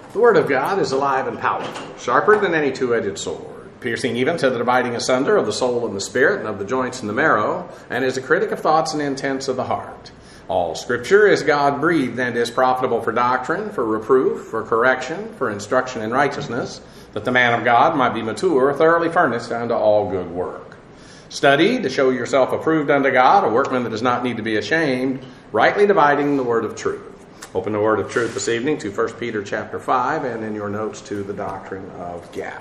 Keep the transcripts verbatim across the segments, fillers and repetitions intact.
The Word of God is alive and powerful, sharper than any two-edged sword, piercing even to the dividing asunder of the soul and the spirit, and of the joints and the marrow, and is a critic of thoughts and intents of the heart. All Scripture is God-breathed and is profitable for doctrine, for reproof, for correction, for instruction in righteousness, that the man of God might be mature, thoroughly furnished unto all good work. Study to show yourself approved unto God, a workman that does not need to be ashamed, rightly dividing the word of truth. Open the word of truth this evening to First Peter chapter five, and in your notes to the doctrine of gap.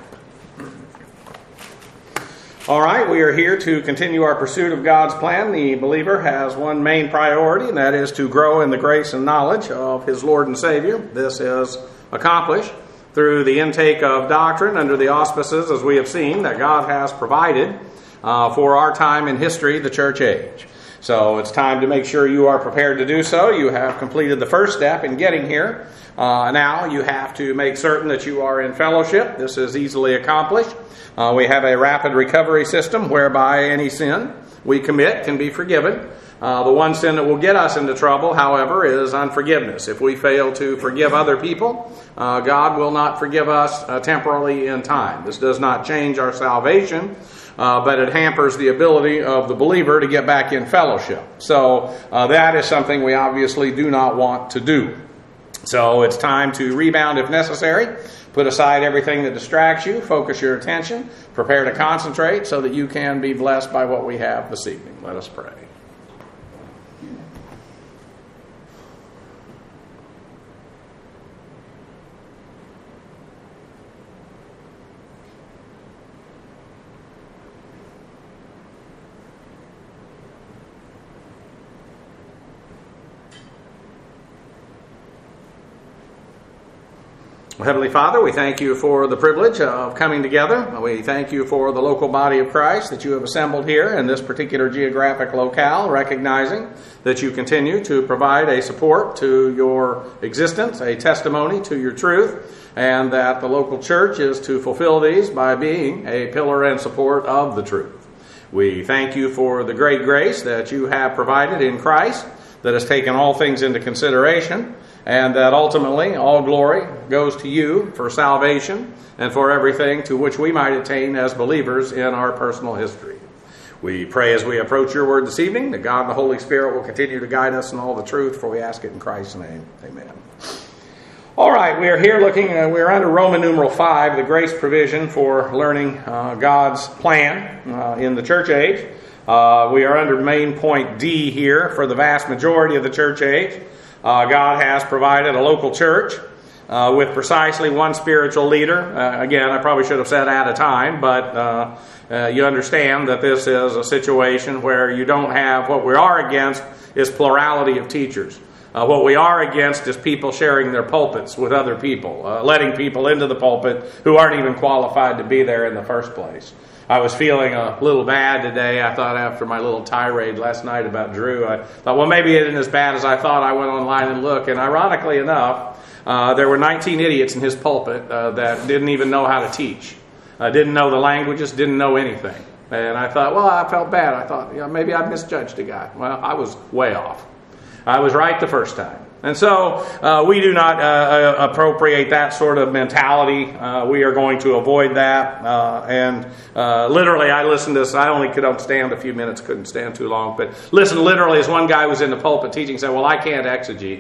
All right, we are here to continue our pursuit of God's plan. The believer has one main priority, and that is to grow in the grace and knowledge of his Lord and Savior. This is accomplished through the intake of doctrine under the auspices, as we have seen, that God has provided uh, for our time in history, the church age. So it's time to make sure you are prepared to do so. You have completed the first step in getting here. Uh, now you have to make certain that you are in fellowship. This is easily accomplished. Uh, we have a rapid recovery system whereby any sin we commit can be forgiven. Uh, the one sin that will get us into trouble, however, is unforgiveness. If we fail to forgive other people, uh, God will not forgive us uh, temporarily in time. This does not change our salvation. Uh, but it hampers the ability of the believer to get back in fellowship. So uh, that is something we obviously do not want to do. So it's time to rebound if necessary. Put aside everything that distracts you. Focus your attention. Prepare to concentrate so that you can be blessed by what we have this evening. Let us pray. Heavenly Father, we thank you for the privilege of coming together. We thank you for the local body of Christ that you have assembled here in this particular geographic locale, recognizing that you continue to provide a support to your existence, a testimony to your truth, and that the local church is to fulfill these by being a pillar and support of the truth. We thank you for the great grace that you have provided in Christ that has taken all things into consideration, and that ultimately all glory goes to you for salvation and for everything to which we might attain as believers in our personal history. We pray as we approach your word this evening that God and the Holy Spirit will continue to guide us in all the truth, for we ask it in Christ's name. Amen. All right, we are here looking, uh, we are under Roman numeral five, the grace provision for learning uh, God's plan uh, in the church age. Uh, we are under main point D here for the vast majority of the church age. Uh, God has provided a local church uh, with precisely one spiritual leader. Uh, again, I probably should have said at a time, but uh, uh, you understand that this is a situation where you don't have, what we are against is plurality of teachers. Uh, what we are against is people sharing their pulpits with other people, uh, letting people into the pulpit who aren't even qualified to be there in the first place. I was feeling a little bad today. I thought after my little tirade last night about Drew, I thought, well, maybe it isn't as bad as I thought. I went online and looked, and ironically enough, uh, there were nineteen idiots in his pulpit uh, that didn't even know how to teach, uh, didn't know the languages, didn't know anything. And I thought, well, I felt bad. I thought, yeah, maybe I misjudged the guy. Well, I was way off. I was right the first time. And so uh, we do not uh, appropriate that sort of mentality. Uh, we are going to avoid that. Uh, and uh, literally, I listened to this. I only could stand a few minutes, couldn't stand too long. But listen, literally, as one guy was in the pulpit teaching, said, well, I can't exegete.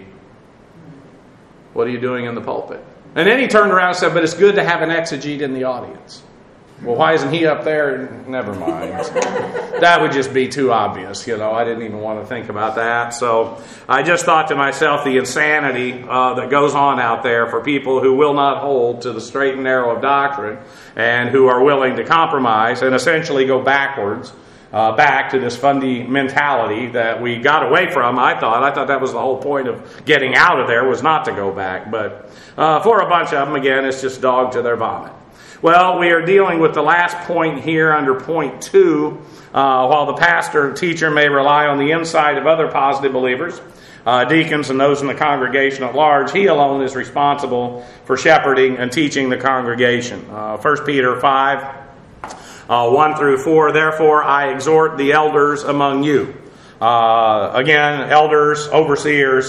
What are you doing in the pulpit? And then he turned around and said, but it's good to have an exegete in the audience. Well, why isn't he up there? Never mind. That would just be too obvious, you know. I didn't even want to think about that. So I just thought to myself the insanity uh, that goes on out there for people who will not hold to the straight and narrow of doctrine and who are willing to compromise and essentially go backwards, uh, back to this fundy mentality that we got away from, I thought. I thought that was the whole point of getting out of there, was not to go back. But uh, for a bunch of them, again, it's just dog to their vomit. Well, we are dealing with the last point here under point two. Uh, while the pastor and teacher may rely on the insight of other positive believers, uh, deacons and those in the congregation at large, he alone is responsible for shepherding and teaching the congregation. Uh, First Peter five, uh, one through four, therefore I exhort the elders among you. Uh, again, elders, overseers,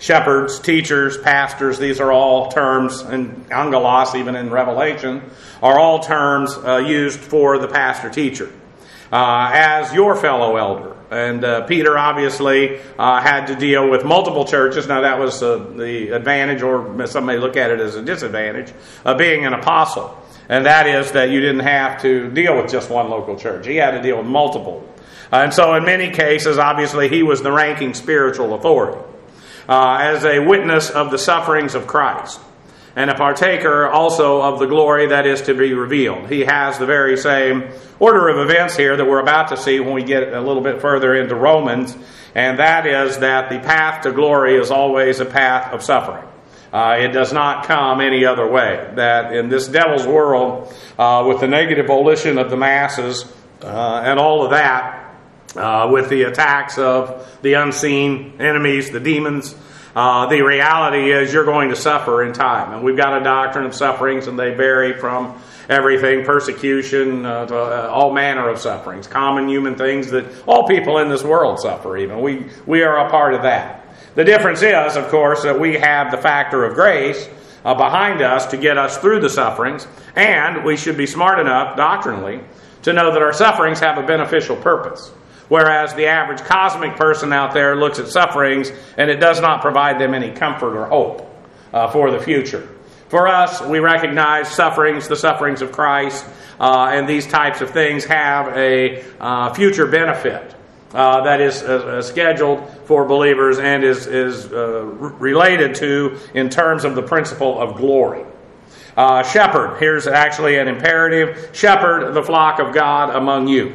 Shepherds, teachers, pastors, these are all terms, and angelos, even in Revelation, are all terms uh, used for the pastor-teacher. Uh, as your fellow elder. And uh, Peter obviously uh, had to deal with multiple churches. Now that was uh, the advantage, or some may look at it as a disadvantage, of being an apostle. And that is that you didn't have to deal with just one local church. He had to deal with multiple. Uh, and so in many cases, obviously, he was the ranking spiritual authority. Uh, as a witness of the sufferings of Christ, and a partaker also of the glory that is to be revealed. He has the very same order of events here that we're about to see when we get a little bit further into Romans, and that is that the path to glory is always a path of suffering. Uh, it does not come any other way. That in this devil's world, uh, with the negative volition of the masses uh, and all of that, uh, with the attacks of the unseen enemies, the demons, Uh, the reality is you're going to suffer in time. And we've got a doctrine of sufferings, and they vary from everything, persecution, uh, to uh, all manner of sufferings, common human things that all people in this world suffer even. We, we are a part of that. The difference is, of course, that we have the factor of grace uh, behind us to get us through the sufferings, and we should be smart enough, doctrinally, to know that our sufferings have a beneficial purpose. Whereas the average cosmic person out there looks at sufferings and it does not provide them any comfort or hope uh, for the future. For us, we recognize sufferings, the sufferings of Christ, uh, and these types of things have a uh, future benefit uh, that is uh, scheduled for believers and is, is uh, related to in terms of the principle of glory. Uh, shepherd, here's actually an imperative. Shepherd the flock of God among you.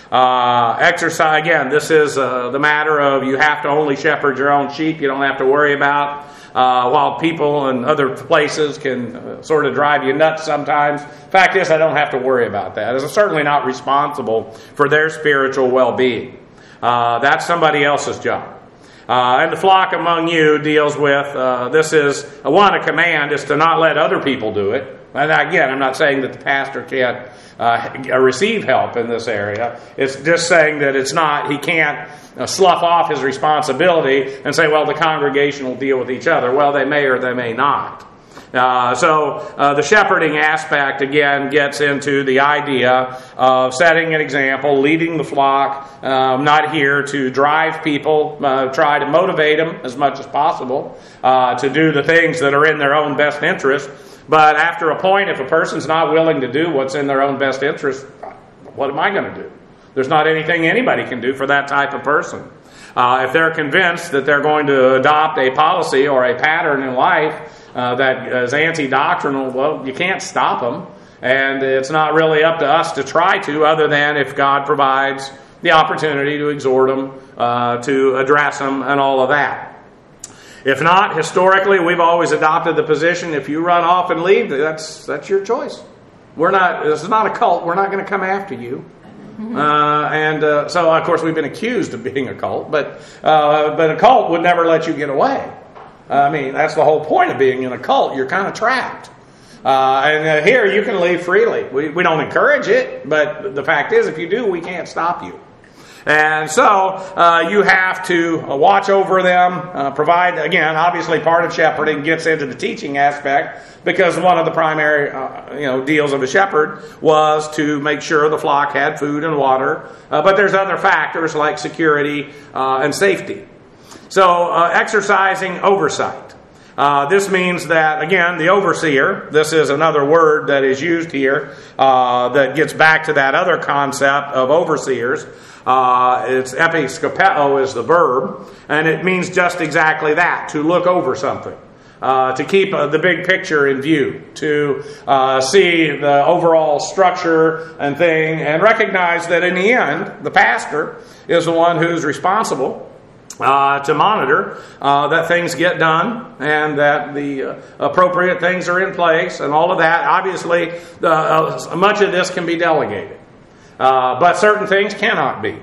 Uh, exercise, again, this is uh, the matter of you have to only shepherd your own sheep. You don't have to worry about uh, while people in other places can uh, sort of drive you nuts sometimes. Fact is, I don't have to worry about that. I'm certainly not responsible for their spiritual well-being. Uh, that's somebody else's job. Uh, and the flock among you deals with, uh, this is, uh, one, a command is to not let other people do it. And again, I'm not saying that the pastor can't uh, receive help in this area. It's just saying that it's not, he can't uh, slough off his responsibility and say, well, the congregation will deal with each other. Well, they may or they may not. Uh, so uh, the shepherding aspect, again, gets into the idea of setting an example, leading the flock. Um, not here to drive people, uh, try to motivate them as much as possible uh, to do the things that are in their own best interest. But after a point, if a person's not willing to do what's in their own best interest, what am I going to do? There's not anything anybody can do for that type of person. Uh, if they're convinced that they're going to adopt a policy or a pattern in life uh, that is anti-doctrinal, well, you can't stop them. And it's not really up to us to try to, other than if God provides the opportunity to exhort them, uh, to address them, and all of that. If not, historically, we've always adopted the position, if you run off and leave, that's that's your choice. We're not, this is not a cult. We're not going to come after you. Uh, and uh, so, of course, we've been accused of being a cult, but uh, but a cult would never let you get away. Uh, I mean, that's the whole point of being in a cult. You're kind of trapped. Uh, and uh, here, you can leave freely. We, we don't encourage it, but the fact is, if you do, we can't stop you. And so uh, you have to watch over them, uh, provide, again, obviously part of shepherding gets into the teaching aspect, because one of the primary uh, you know, deals of a shepherd was to make sure the flock had food and water. Uh, but there's other factors like security uh, and safety. So uh, exercising oversight. Uh, this means that, again, the overseer, this is another word that is used here uh, that gets back to that other concept of overseers. Uh, it's episkopeo is the verb, and it means just exactly that, to look over something. Uh, to keep uh, the big picture in view, to uh, see the overall structure and thing, and recognize that in the end, the pastor is the one who's responsible Uh, to monitor uh, that things get done and that the uh, appropriate things are in place and all of that. Obviously, uh, much of this can be delegated, uh, but certain things cannot be.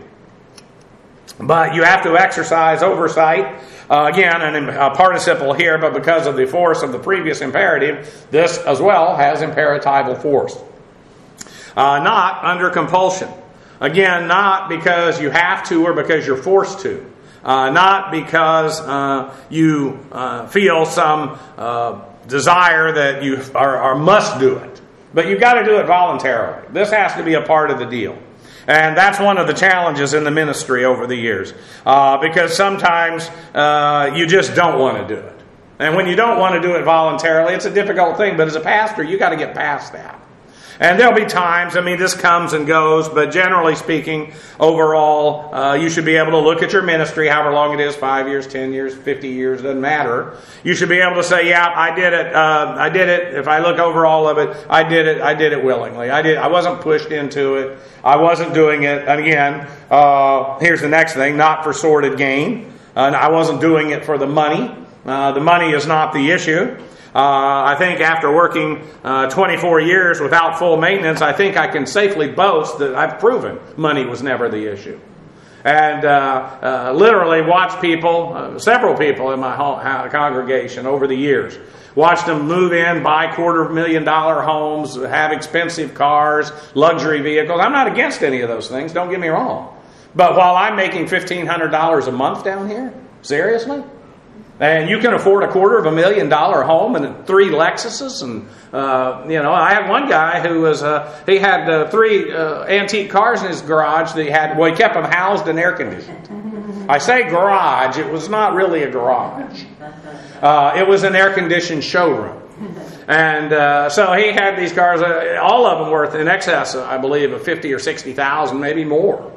But you have to exercise oversight. Uh, again, an, a participle here, but because of the force of the previous imperative, this as well has imperatival force. Uh, not under compulsion. Again, not because you have to or because you're forced to. Uh, not because uh, you uh, feel some uh, desire that you are, are must do it. But you've got to do it voluntarily. This has to be a part of the deal. And that's one of the challenges in the ministry over the years. Uh, because sometimes uh, you just don't want to do it. And when you don't want to do it voluntarily, it's a difficult thing. But as a pastor, you got to get past that. And there'll be times, I mean, this comes and goes, but generally speaking, overall, uh, you should be able to look at your ministry, however long it is, five years, ten years, fifty years, doesn't matter. You should be able to say, yeah, I did it, uh, I did it. If I look over all of it, I did it, I did it willingly. I did. I wasn't pushed into it. I wasn't doing it. And again, uh, here's the next thing, not for sordid gain. Uh, I wasn't doing it for the money. Uh, the money is not the issue. Uh, I think after working uh, twenty-four years without full maintenance, I think I can safely boast that I've proven money was never the issue. And uh, uh, literally watched people, uh, several people in my home, congregation over the years, watched them move in, buy quarter of million dollar homes, have expensive cars, luxury vehicles. I'm not against any of those things, don't get me wrong. But while I'm making fifteen hundred dollars a month down here, seriously? And you can afford a quarter of a million dollar home and three Lexuses. And, uh, you know, I had one guy who was, uh, he had uh, three uh, antique cars in his garage that he had, well, he kept them housed and air conditioned. I say garage, it was not really a garage. Uh, it was an air conditioned showroom. And uh, so he had these cars, uh, all of them worth in excess, I believe, of fifty or sixty thousand, maybe more.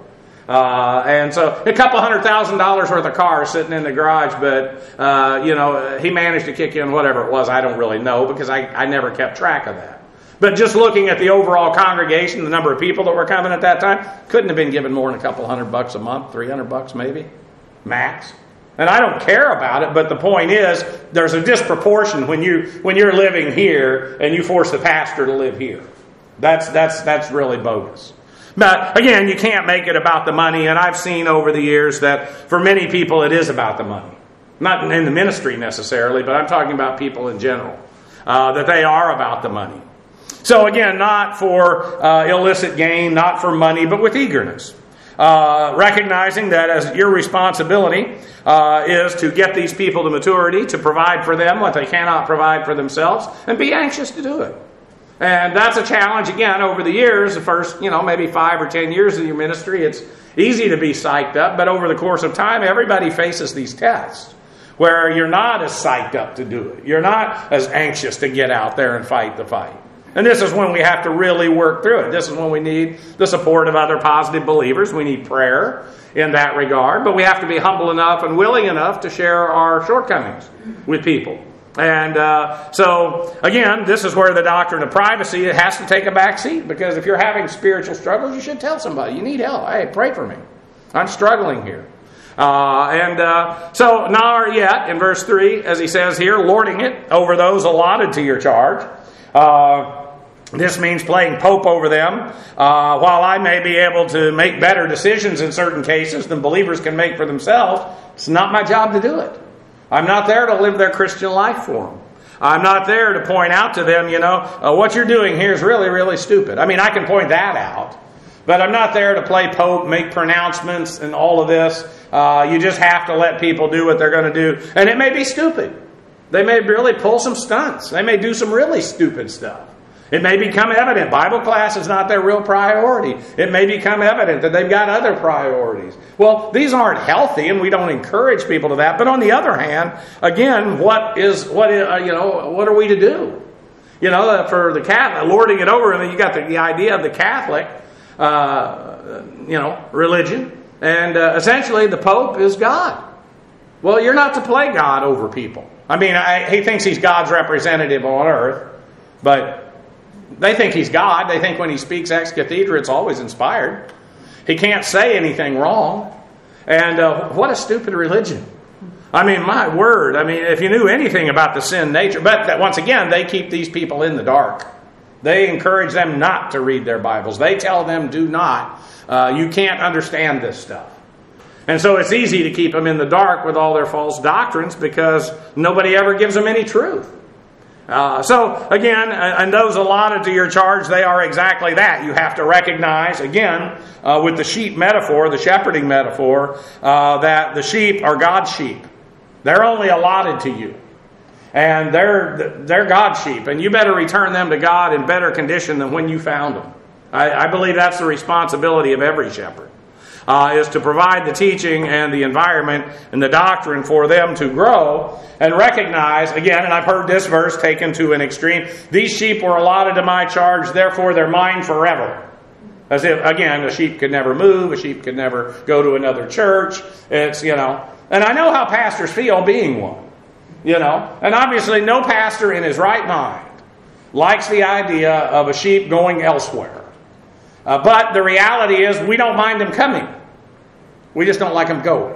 Uh, and so a couple hundred thousand dollars worth of cars sitting in the garage, but, uh, you know, he managed to kick in whatever it was. I don't really know because I, I never kept track of that. But just looking at the overall congregation, the number of people that were coming at that time, couldn't have been given more than a couple hundred bucks a month, three hundred bucks maybe, max. And I don't care about it, but the point is, there's a disproportion when you when you're living here and you force the pastor to live here. That's that's that's really bogus. But again, you can't make it about the money, and I've seen over the years that for many people it is about the money. Not in the ministry necessarily, but I'm talking about people in general, uh, that they are about the money. So again, not for uh, illicit gain, not for money, but with eagerness. Uh, recognizing that as your responsibility uh, is to get these people to maturity, to provide for them what they cannot provide for themselves, and be anxious to do it. And that's a challenge, again, over the years, the first, you know, maybe five or ten years of your ministry, it's easy to be psyched up, but over the course of time, everybody faces these tests where you're not as psyched up to do it. You're not as anxious to get out there and fight the fight. And this is when we have to really work through it. This is when we need the support of other positive believers. We need prayer in that regard, but we have to be humble enough and willing enough to share our shortcomings with people. And uh, so, again, this is where the doctrine of privacy, it has to take a back seat, because if you're having spiritual struggles, you should tell somebody, you need help. Hey, pray for me. I'm struggling here. Uh, and uh, so, nor yet, in verse three, as he says here, lording it over those allotted to your charge. Uh, this means playing pope over them. Uh, while I may be able to make better decisions in certain cases than believers can make for themselves, it's not my job to do it. I'm not there to live their Christian life for them. I'm not there to point out to them, you know, uh, what you're doing here is really, really stupid. I mean, I can point that out, but I'm not there to play pope, make pronouncements and all of this. Uh, you just have to let people do what they're going to do. And it may be stupid. They may really pull some stunts. They may do some really stupid stuff. It may become evident Bible class is not their real priority. It may become evident that they've got other priorities. Well, these aren't healthy, and we don't encourage people to that. But on the other hand, again, what is what is, uh, you know what are we to do? You know, for the Catholic, lording it over, and then you got the, the idea of the Catholic, uh, you know, religion, and uh, essentially the Pope is God. Well, you're not to play God over people. I mean, I, he thinks he's God's representative on earth, but they think he's God. They think when he speaks ex cathedra, it's always inspired. He can't say anything wrong. And uh, what a stupid religion. I mean, my word. I mean, if you knew anything about the sin nature. But that, once again, they keep these people in the dark. They encourage them not to read their Bibles. They tell them, do not. Uh, you can't understand this stuff. And so it's easy to keep them in the dark with all their false doctrines because nobody ever gives them any truth. Uh, so, again, and those allotted to your charge, they are exactly that. You have to recognize, again, uh, with the sheep metaphor, the shepherding metaphor, uh, that the sheep are God's sheep. They're only allotted to you. And they're they're God's sheep. And you better return them to God in better condition than when you found them. I, I believe that's the responsibility of every shepherd. Uh, is to provide the teaching and the environment and the doctrine for them to grow and recognize, again, and I've heard this verse taken to an extreme, these sheep were allotted to my charge, therefore they're mine forever. As if, again, a sheep could never move, a sheep could never go to another church. It's, you know, and I know how pastors feel being one, you know, and obviously no pastor in his right mind likes the idea of a sheep going elsewhere. Uh, but the reality is we don't mind them coming. We just don't like them going.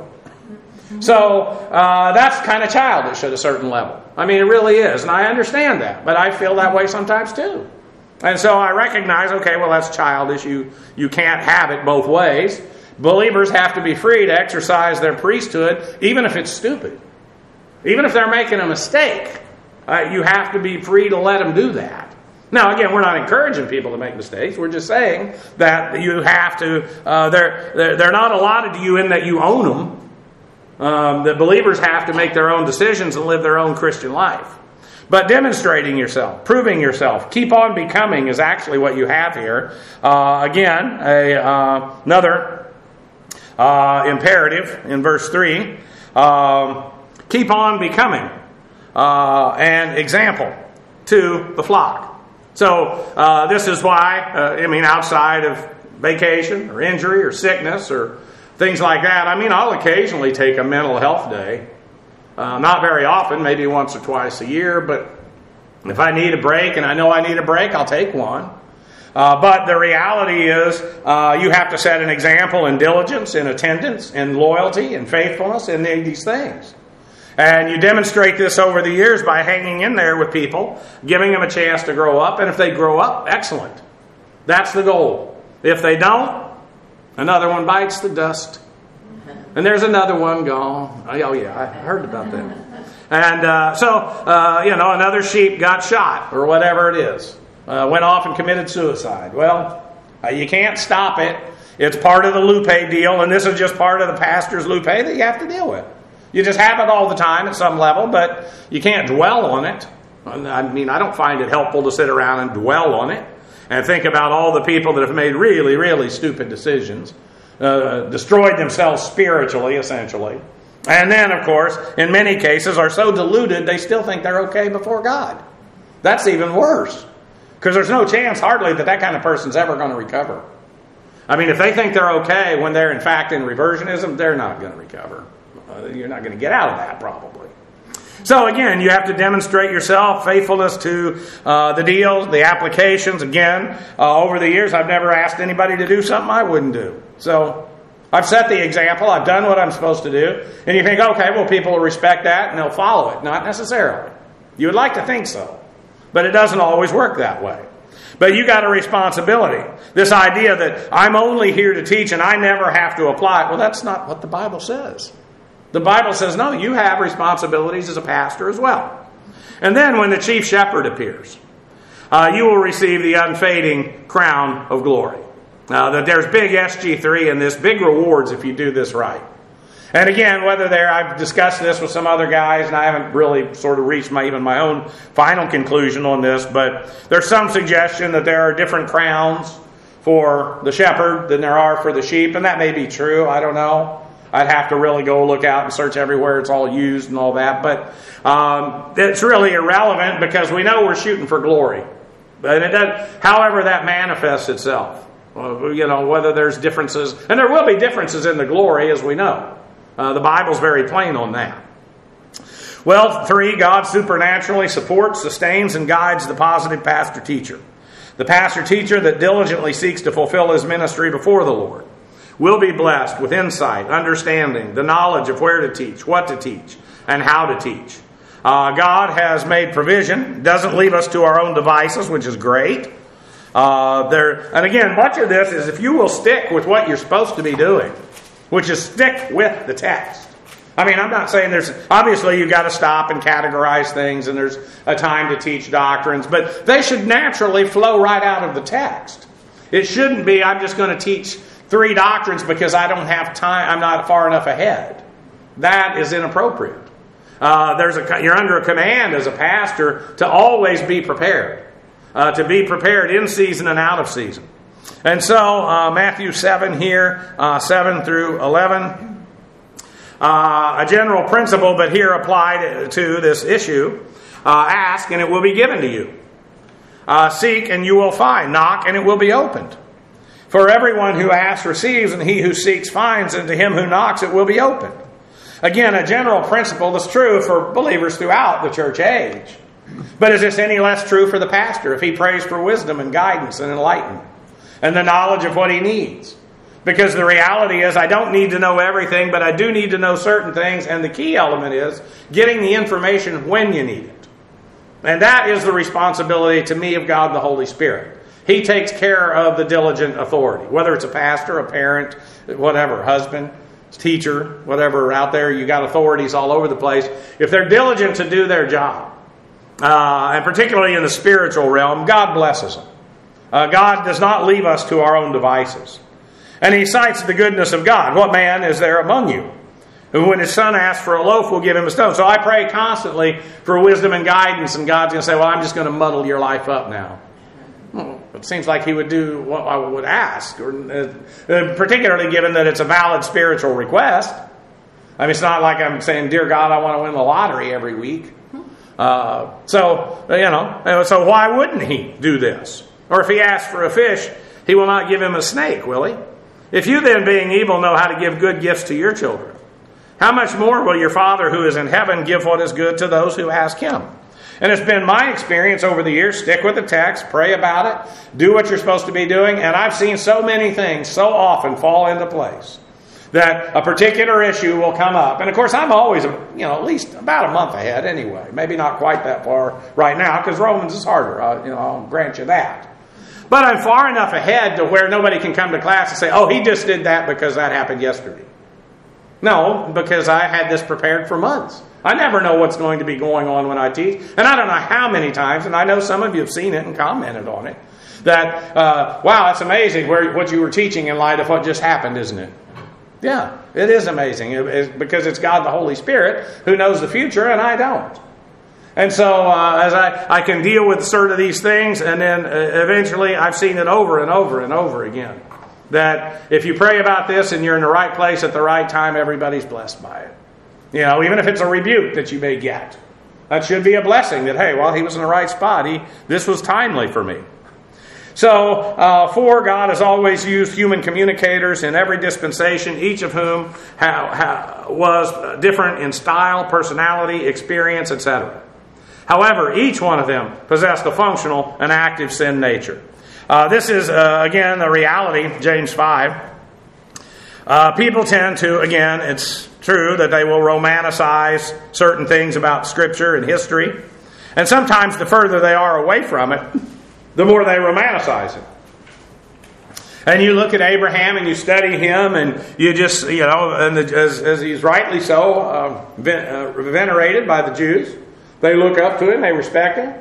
So uh, that's kind of childish at a certain level. I mean, it really is. And I understand that. But I feel that way sometimes too. And so I recognize, okay, well, that's childish. You, you can't have it both ways. Believers have to be free to exercise their priesthood, even if it's stupid. Even if they're making a mistake, uh, you have to be free to let them do that. Now, again, we're not encouraging people to make mistakes. We're just saying that you have to, uh, they're, they're, they're not allotted to you in that you own them. Um, the believers have to make their own decisions and live their own Christian life. But demonstrating yourself, proving yourself, keep on becoming is actually what you have here. Uh, again, a, uh, another uh, imperative in verse three. Um, keep on becoming uh, an example to the flock. So uh, this is why, uh, I mean, outside of vacation or injury or sickness or things like that, I mean, I'll occasionally take a mental health day. Uh, not very often, maybe once or twice a year, but if I need a break and I know I need a break, I'll take one. Uh, but the reality is uh, you have to set an example in diligence, in attendance, in loyalty, in faithfulness, in these things. And you demonstrate this over the years by hanging in there with people, giving them a chance to grow up. And if they grow up, excellent. That's the goal. If they don't, another one bites the dust. And there's another one gone. Oh, yeah, I heard about that. And uh, so, uh, you know, another sheep got shot or whatever it is. Uh, went off and committed suicide. Well, uh, you can't stop it. It's part of the Lupe deal. And this is just part of the pastor's Lupe that you have to deal with. You just have it all the time at some level, but you can't dwell on it. I mean, I don't find it helpful to sit around and dwell on it and think about all the people that have made really, really stupid decisions, uh, destroyed themselves spiritually, essentially. And then, of course, in many cases are so deluded they still think they're okay before God. That's even worse, because there's no chance hardly that that kind of person's ever going to recover. I mean, if they think they're okay when they're in fact in reversionism, they're not going to recover. Uh, you're not going to get out of that, probably. So again, you have to demonstrate yourself, faithfulness to uh, the deals, the applications. Again, uh, over the years, I've never asked anybody to do something I wouldn't do. So I've set the example. I've done what I'm supposed to do. And you think, okay, well, people will respect that and they'll follow it. Not necessarily. You would like to think so. But it doesn't always work that way. But you got a responsibility. This idea that I'm only here to teach and I never have to apply it. Well, that's not what the Bible says. The Bible says, no, you have responsibilities as a pastor as well. And then when the chief shepherd appears, uh, you will receive the unfading crown of glory. Uh, that there's big S G three in this, big rewards if you do this right. And again, whether there, I've discussed this with some other guys, and I haven't really sort of reached my even my own final conclusion on this, but there's some suggestion that there are different crowns for the shepherd than there are for the sheep, and that may be true. I don't know. I'd have to really go look out and search everywhere it's all used and all that. But um, it's really irrelevant because we know we're shooting for glory. But it does, however that manifests itself. Uh, you know, whether there's differences. And there will be differences in the glory, as we know. Uh, the Bible's very plain on that. Well, three, God supernaturally supports, sustains, and guides the positive pastor-teacher. The pastor-teacher that diligently seeks to fulfill his ministry before the Lord will be blessed with insight, understanding, the knowledge of where to teach, what to teach, and how to teach. Uh, God has made provision, doesn't leave us to our own devices, which is great. Uh, there, and again, much of this is if you will stick with what you're supposed to be doing, which is stick with the text. I mean, I'm not saying there's, obviously you've got to stop and categorize things and there's a time to teach doctrines, but they should naturally flow right out of the text. It shouldn't be, I'm just going to teach three doctrines because I don't have time, I'm not far enough ahead. That is inappropriate. Uh, there's a, you're under a command as a pastor to always be prepared. Uh, to be prepared in season and out of season. And so, uh, Matthew seven here, uh, seven through eleven. Uh, a general principle, but here applied to this issue. Uh, ask, and it will be given to you. Uh, seek, and you will find. Knock, and it will be opened. For everyone who asks receives, and he who seeks finds, and to him who knocks it will be opened. Again, a general principle that's true for believers throughout the church age. But is this any less true for the pastor if he prays for wisdom and guidance and enlightenment and the knowledge of what he needs? Because the reality is I don't need to know everything, but I do need to know certain things. And the key element is getting the information when you need it. And that is the responsibility to me of God the Holy Spirit. He takes care of the diligent authority, whether it's a pastor, a parent, whatever, husband, teacher, whatever out there. You got authorities all over the place. If they're diligent to do their job, Uh, and particularly in the spiritual realm, God blesses them. Uh, God does not leave us to our own devices. And he cites the goodness of God. What man is there among you who when his son asks for a loaf will give him a stone? So I pray constantly for wisdom and guidance, and God's going to say, well, I'm just going to muddle your life up now. Well, it seems like he would do what I would ask, or, uh, particularly given that it's a valid spiritual request. I mean, it's not like I'm saying, dear God, I want to win the lottery every week. Uh, so, you know, so why wouldn't he do this? Or if he asks for a fish, he will not give him a snake, will he? If you then, being evil, know how to give good gifts to your children, how much more will your Father who is in heaven give what is good to those who ask him? And it's been my experience over the years, stick with the text, pray about it, do what you're supposed to be doing, and I've seen so many things so often fall into place. That a particular issue will come up. And of course, I'm always, you know, at least about a month ahead anyway. Maybe not quite that far right now, because Romans is harder. Uh, you know, I'll grant you that. But I'm far enough ahead to where nobody can come to class and say, oh, he just did that because that happened yesterday. No, because I had this prepared for months. I never know what's going to be going on when I teach. And I don't know how many times, and I know some of you have seen it and commented on it, that, uh, wow, it's amazing where, what you were teaching in light of what just happened, isn't it? Yeah, it is amazing it, it, because it's God the Holy Spirit who knows the future and I don't. And so uh, as I, I can deal with certain of these things, and then uh, eventually I've seen it over and over and over again. That if you pray about this and you're in the right place at the right time, everybody's blessed by it. You know, even if it's a rebuke that you may get. That should be a blessing that, hey, well, he was in the right spot. He, this was timely for me. So, uh, for God has always used human communicators in every dispensation, each of whom ha- ha- was different in style, personality, experience, et cetera. However, each one of them possessed a functional and active sin nature. Uh, this is, uh, again, the reality, James five. Uh, people tend to, again, it's true that they will romanticize certain things about Scripture and history. And sometimes the further they are away from it, the more they romanticize it. And you look at Abraham and you study him and you just, you know, and the, as, as he's rightly so uh, ven- uh, venerated by the Jews. They look up to him, they respect him.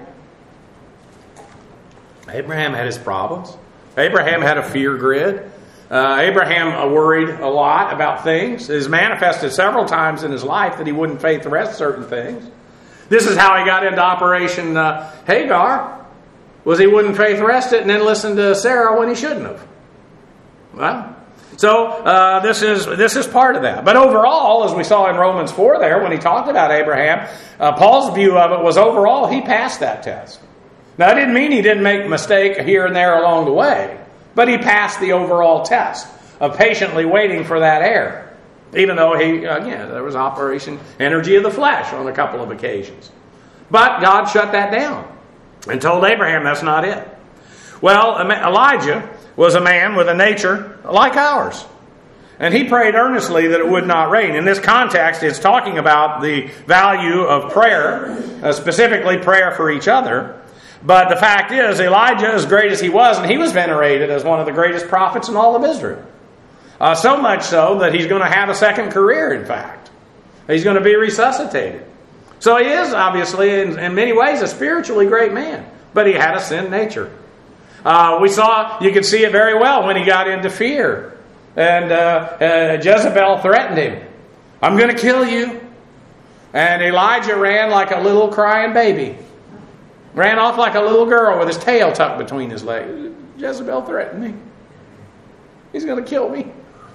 Abraham had his problems. Abraham had a fear grid. Uh, Abraham worried a lot about things. It is manifested several times in his life that he wouldn't faith rest certain things. This is how he got into Operation uh, Hagar. Was he wouldn't faith rest it and then listen to Sarah when he shouldn't have. Well, so uh, this is this is part of that. But overall, as we saw in Romans four there, when he talked about Abraham, uh, Paul's view of it was overall he passed that test. Now, that didn't mean he didn't make a mistake here and there along the way, but he passed the overall test of patiently waiting for that heir. Even though he, again, there was Operation Energy of the Flesh on a couple of occasions. But God shut that down and told Abraham that's not it. Well, Elijah was a man with a nature like ours. And he prayed earnestly that it would not rain. In this context, it's talking about the value of prayer, uh, specifically prayer for each other. But the fact is, Elijah, as great as he was, and he was venerated as one of the greatest prophets in all of Israel. Uh, so much so that he's going to have a second career, in fact. He's going to be resuscitated. So he is obviously in, in many ways a spiritually great man, but he had a sin nature. Uh, we saw, you could see it very well when he got into fear. And uh, uh, Jezebel threatened him. I'm going to kill you. And Elijah ran like a little crying baby. Ran off like a little girl with his tail tucked between his legs. Jezebel threatened me. He's going to kill me.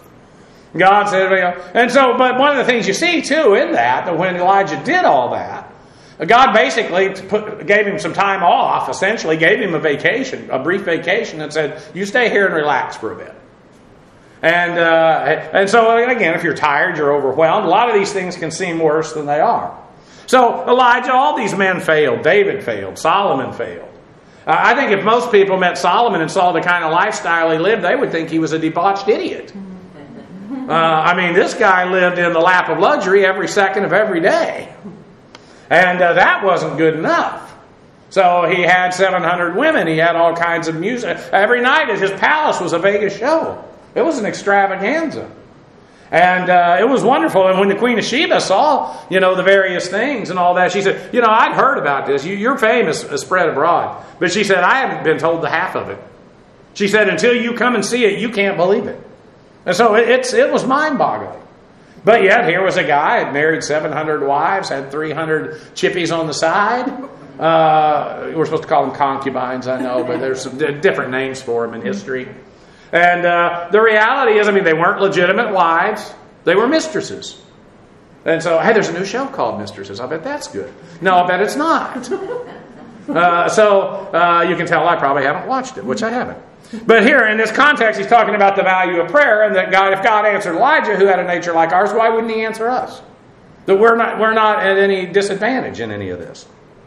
God said, and so, but one of the things you see too in that, that when Elijah did all that, God basically put, gave him some time off, essentially gave him a vacation, a brief vacation, and said, you stay here and relax for a bit. And uh, and so, again, if you're tired, you're overwhelmed, a lot of these things can seem worse than they are. So Elijah, all these men failed. David failed. Solomon failed. Uh, I think if most people met Solomon and saw the kind of lifestyle he lived, they would think he was a debauched idiot. Uh, I mean, this guy lived in the lap of luxury every second of every day. And uh, that wasn't good enough. So he had seven hundred women. He had all kinds of music. Every night at his palace was a Vegas show. It was an extravaganza. And uh, it was wonderful. And when the Queen of Sheba saw, you know, the various things and all that, she said, you know, I'd heard about this. You, your fame is, is spread abroad. But she said, I haven't been told the half of it. She said, until you come and see it, you can't believe it. And so it, it's, it was mind-boggling. But yet, here was a guy had married seven hundred wives, had three hundred chippies on the side. Uh, we're supposed to call them concubines, I know, but there's some different names for them in history. And uh, the reality is, I mean, they weren't legitimate wives. They were mistresses. And so, hey, there's a new show called Mistresses. I bet that's good. No, I bet it's not. Uh, so uh, you can tell I probably haven't watched it, which I haven't. But here, in this context, he's talking about the value of prayer, and that God, if God answered Elijah, who had a nature like ours, why wouldn't he answer us? That we're not, we're not at any disadvantage in any of this.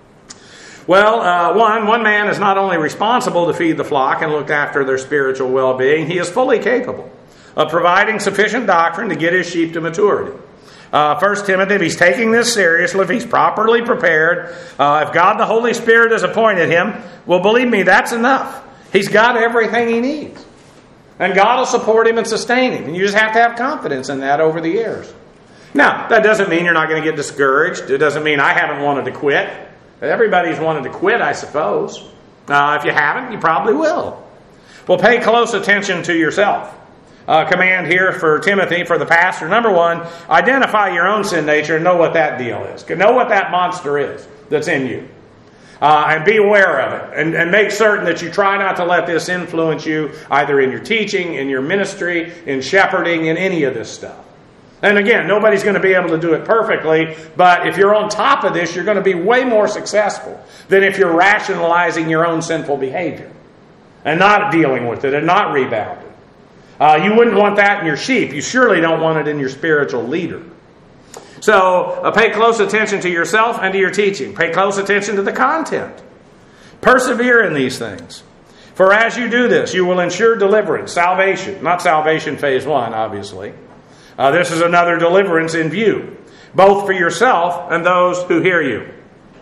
Well, uh, one, one man is not only responsible to feed the flock and look after their spiritual well-being, he is fully capable of providing sufficient doctrine to get his sheep to maturity. Uh, First Timothy, if he's taking this seriously, if he's properly prepared, uh, if God the Holy Spirit has appointed him, well, believe me, that's enough. He's got everything he needs. And God will support him and sustain him. And you just have to have confidence in that over the years. Now, that doesn't mean you're not going to get discouraged. It doesn't mean I haven't wanted to quit. Everybody's wanted to quit, I suppose. Uh, if you haven't, you probably will. Well, pay close attention to yourself. Uh, command here for Timothy, for the pastor. Number one, identify your own sin nature and know what that deal is. Know what that monster is that's in you. Uh, and be aware of it. And, and make certain that you try not to let this influence you either in your teaching, in your ministry, in shepherding, in any of this stuff. And again, nobody's going to be able to do it perfectly, but if you're on top of this, you're going to be way more successful than if you're rationalizing your own sinful behavior and not dealing with it and not rebounding. Uh, you wouldn't want that in your sheep. You surely don't want it in your spiritual leader. So uh, pay close attention to yourself and to your teaching. Pay close attention to the content. Persevere in these things. For as you do this, you will ensure deliverance, salvation. Not salvation phase one, obviously. Uh, this is another deliverance in view, both for yourself and those who hear you.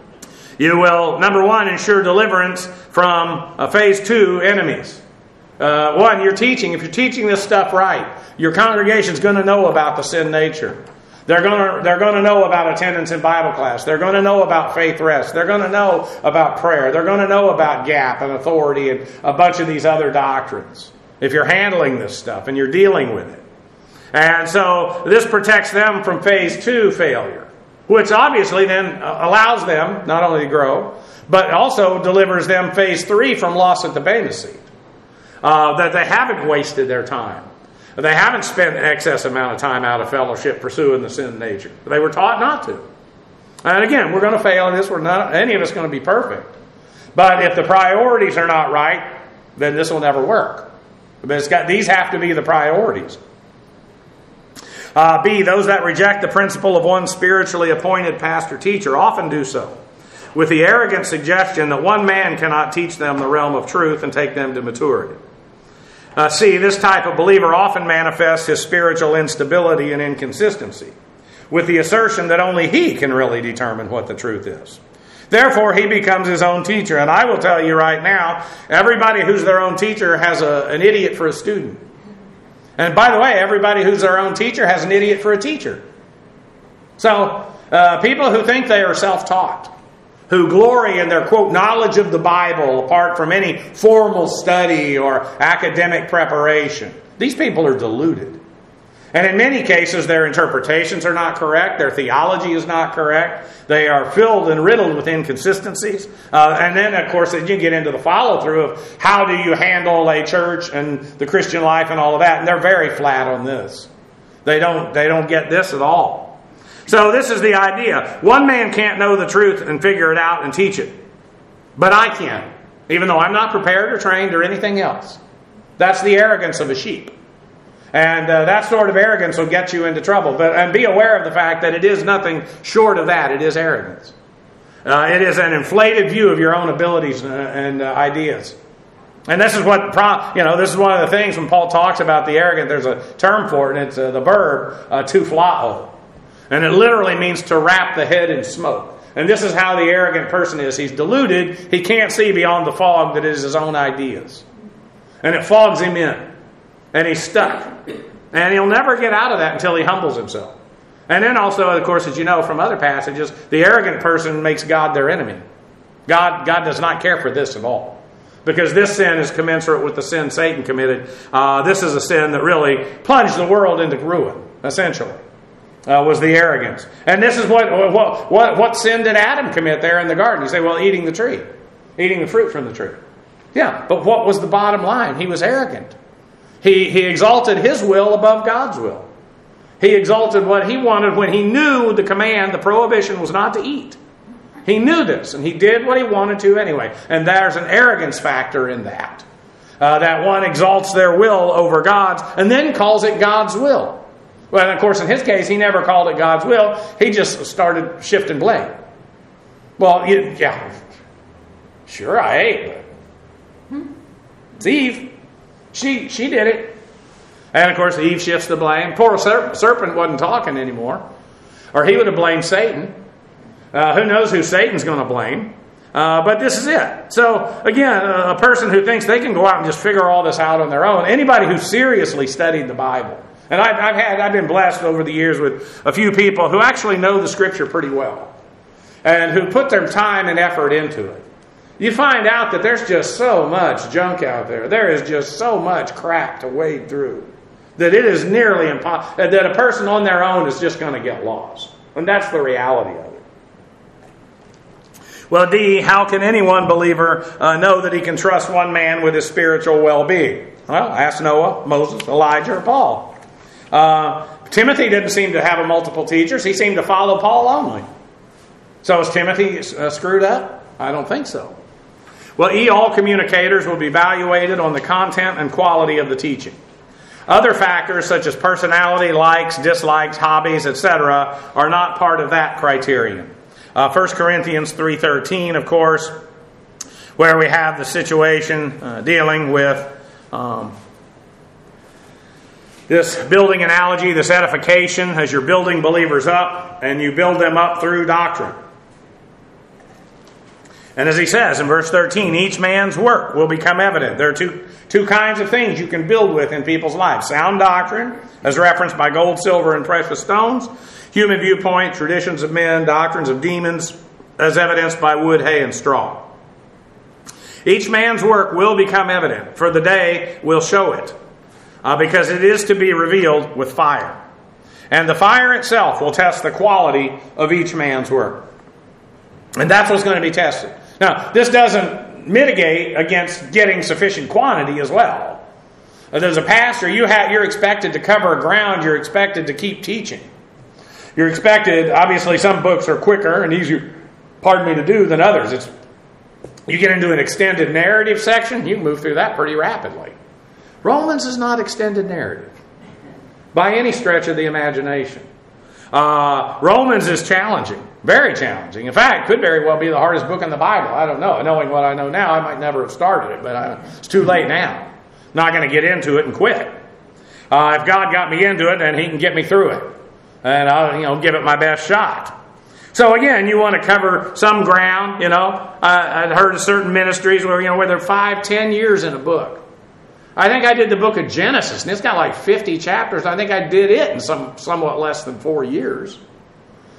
You will, number one, ensure deliverance from uh, phase two enemies. Uh, one, you're teaching. If you're teaching this stuff right, your congregation's going to know about the sin nature. They're going to they're going to know about attendance in Bible class. They're going to know about faith rest. They're going to know about prayer. They're going to know about gap and authority and a bunch of these other doctrines. If you're handling this stuff and you're dealing with it. And so this protects them from phase two failure, which obviously then allows them not only to grow, but also delivers them phase three from loss at the Bema seat. Uh, that they haven't wasted their time. They haven't spent an excess amount of time out of fellowship pursuing the sin nature. They were taught not to. And again, we're going to fail in this. We're not any of us going to be perfect. But if the priorities are not right, then this will never work. But it's got, these have to be the priorities. Uh, B, those that reject the principle of one spiritually appointed pastor-teacher often do so with the arrogant suggestion that one man cannot teach them the realm of truth and take them to maturity. Uh, C, this type of believer often manifests his spiritual instability and inconsistency with the assertion that only he can really determine what the truth is. Therefore, he becomes his own teacher. And I will tell you right now, everybody who's their own teacher has a, an idiot for a student. And by the way, everybody who's their own teacher has an idiot for a teacher. So, uh, people who think they are self-taught, who glory in their, quote, knowledge of the Bible apart from any formal study or academic preparation, these people are deluded. And in many cases, their interpretations are not correct. Their theology is not correct. They are filled and riddled with inconsistencies. Uh, and then, of course, you get into the follow-through of how do you handle a church and the Christian life and all of that. And they're very flat on this. They don't, they don't get this at all. So this is the idea. One man can't know the truth and figure it out and teach it. But I can, even though I'm not prepared or trained or anything else. That's the arrogance of a sheep. And uh, that sort of arrogance will get you into trouble. But and be aware of the fact that it is nothing short of that. It is arrogance. Uh, it is an inflated view of your own abilities and, and uh, ideas. And this is what you know. This is one of the things when Paul talks about the arrogant. There's a term for it, and it's uh, the verb uh, tuflao, and it literally means to wrap the head in smoke. And this is how the arrogant person is. He's deluded. He can't see beyond the fog that is his own ideas, and it fogs him in. And he's stuck. And he'll never get out of that until he humbles himself. And then also, of course, as you know from other passages, the arrogant person makes God their enemy. God, God does not care for this at all. Because this sin is commensurate with the sin Satan committed. Uh, this is a sin that really plunged the world into ruin, essentially, uh, was the arrogance. And this is what, what, what, what sin did Adam commit there in the garden? You say, well, eating the tree. Eating the fruit from the tree. Yeah, but what was the bottom line? He was arrogant. He, he exalted his will above God's will. He exalted what he wanted when he knew the command, the prohibition was not to eat. He knew this, and he did what he wanted to anyway. And there's an arrogance factor in that. Uh, that one exalts their will over God's, and then calls it God's will. Well, of course, in his case, he never called it God's will. He just started shifting blame. Well, you, yeah, sure I ate, but it's Eve. She she did it. And of course, Eve shifts the blame. Poor serp- serpent wasn't talking anymore. Or he would have blamed Satan. Uh, who knows who Satan's going to blame. Uh, but this is it. So, again, a person who thinks they can go out and just figure all this out on their own. Anybody who seriously studied the Bible. And I've, I've, had, I've been blessed over the years with a few people who actually know the Scripture pretty well. And who put their time and effort into it. You find out that there's just so much junk out there. There is just so much crap to wade through that it is nearly impossible, that a person on their own is just going to get lost. And that's the reality of it. Well, D, how can any one believer uh, know that he can trust one man with his spiritual well-being? Well, ask Noah, Moses, Elijah, or Paul. Uh, Timothy didn't seem to have a multiple teachers. He seemed to follow Paul only. So is Timothy uh, screwed up? I don't think so. Well, E, all communicators will be evaluated on the content and quality of the teaching. Other factors such as personality, likes, dislikes, hobbies, et cetera are not part of that criterion. Uh, First Corinthians three thirteen, of course, where we have the situation uh, dealing with um, this building analogy, this edification, as you're building believers up, and you build them up through doctrine. And as he says in verse thirteen, each man's work will become evident. There are two, two kinds of things you can build with in people's lives. Sound doctrine, as referenced by gold, silver, and precious stones. Human viewpoint, traditions of men, doctrines of demons, as evidenced by wood, hay, and straw. Each man's work will become evident, for the day will show it, uh, because it is to be revealed with fire. And the fire itself will test the quality of each man's work. And that's what's going to be tested. Now, this doesn't mitigate against getting sufficient quantity as well. As a pastor, you have, you're expected to cover ground. You're expected to keep teaching. You're expected, obviously some books are quicker and easier, pardon me, to do than others. It's You get into an extended narrative section, you can move through that pretty rapidly. Romans is not extended narrative by any stretch of the imagination. Uh, Romans is challenging, very challenging. In fact, it could very well be the hardest book in the Bible. I don't know. Knowing what I know now, I might never have started it, but I, it's too late now. Not going to get into it and quit. Uh, if God got me into it, then He can get me through it, and I'll, you know, give it my best shot. So again, you want to cover some ground. You know, I, I'd heard of certain ministries where you know where they're five, ten years in a book. I think I did the book of Genesis, and it's got like fifty chapters. I think I did it in some somewhat less than four years.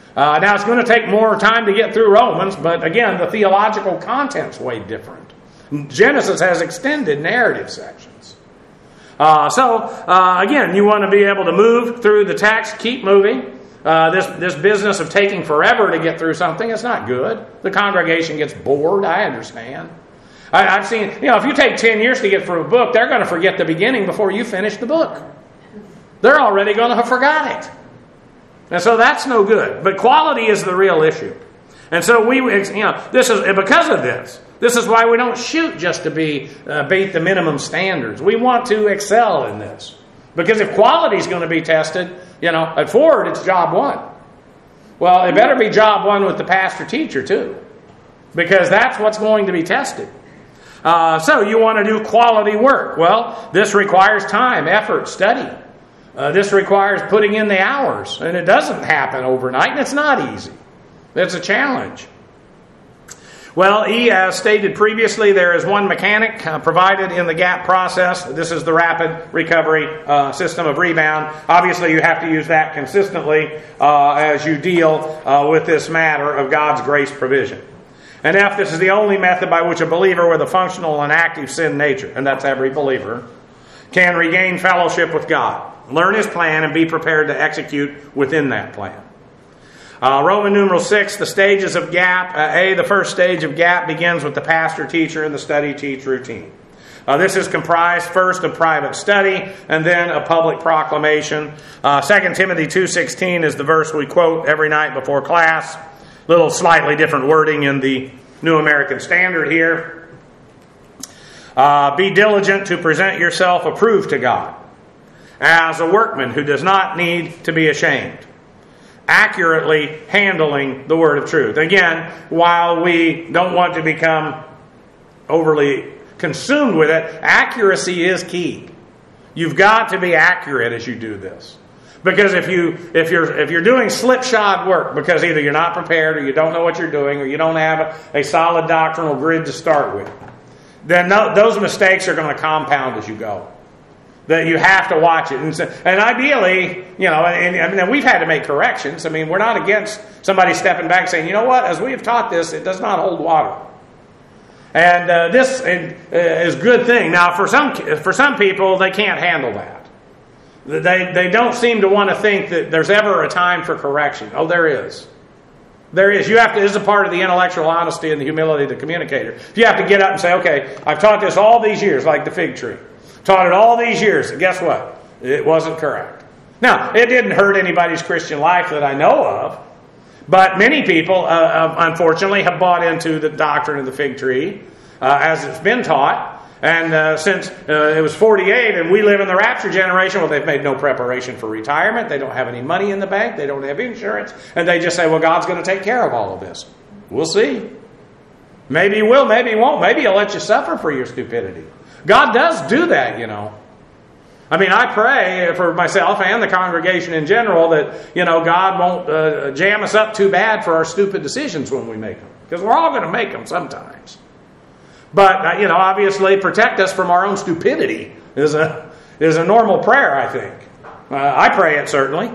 Uh, now, it's going to take more time to get through Romans, but again, the theological content's way different. Genesis has extended narrative sections. Uh, so, uh, again, you want to be able to move through the text, keep moving. Uh, this, this business of taking forever to get through something, it's not good. The congregation gets bored, I understand. I, I've seen, you know, if you take ten years to get through a book, they're going to forget the beginning before you finish the book. They're already going to have forgot it. And so that's no good. But quality is the real issue. And so we, you know, this is because of this. This is why we don't shoot just to be uh, beat the minimum standards. We want to excel in this. Because if quality is going to be tested, you know, at Ford it's job one. Well, it better be job one with the pastor teacher too, because that's what's going to be tested. Uh, so you want to do quality work. Well, this requires time, effort, study. Uh, this requires putting in the hours, and it doesn't happen overnight, and it's not easy. It's a challenge. Well, E, as stated previously, there is one mechanic uh, provided in the GAP process. This is the rapid recovery uh, system of rebound. Obviously, you have to use that consistently uh, as you deal uh, with this matter of God's grace provision. And F, this is the only method by which a believer with a functional and active sin nature, and that's every believer, can regain fellowship with God, learn His plan, and be prepared to execute within that plan. Uh, Roman numeral six, the stages of GAP. Uh, A, the first stage of GAP begins with the pastor-teacher and the study-teach routine. Uh, this is comprised first of private study and then a public proclamation. Uh, Second Timothy two sixteen is the verse we quote every night before class. Little slightly different wording in the New American Standard here. Uh, be diligent to present yourself approved to God as a workman who does not need to be ashamed, accurately handling the word of truth. Again, while we don't want to become overly consumed with it, accuracy is key. You've got to be accurate as you do this. Because if you if you're if you're doing slipshod work because either you're not prepared or you don't know what you're doing or you don't have a, a solid doctrinal grid to start with, then no, those mistakes are going to compound as you go. That you have to watch it, and, so, and ideally, you know, and, and, and we've had to make corrections. I mean, we're not against somebody stepping back saying, you know what, as we have taught this, it does not hold water. And uh, this is a good thing. Now, for some for some people, they can't handle that. They they don't seem to want to think that there's ever a time for correction. Oh, there is. There is. You have to. This is a part of the intellectual honesty and the humility of the communicator. If you have to get up and say, okay, I've taught this all these years, like the fig tree. Taught it all these years, and guess what? It wasn't correct. Now, it didn't hurt anybody's Christian life that I know of, but many people, uh, unfortunately, have bought into the doctrine of the fig tree uh, as it's been taught. And uh, since uh, it was forty-eight and we live in the rapture generation, well, they've made no preparation for retirement. They don't have any money in the bank. They don't have insurance. And they just say, well, God's going to take care of all of this. We'll see. Maybe He will, maybe He won't. Maybe He'll let you suffer for your stupidity. God does do that, you know. I mean, I pray for myself and the congregation in general that, you know, God won't uh, jam us up too bad for our stupid decisions when we make them. Because we're all going to make them sometimes. But, uh, you know, obviously protect us from our own stupidity is a, is a normal prayer, I think. Uh, I pray it, certainly.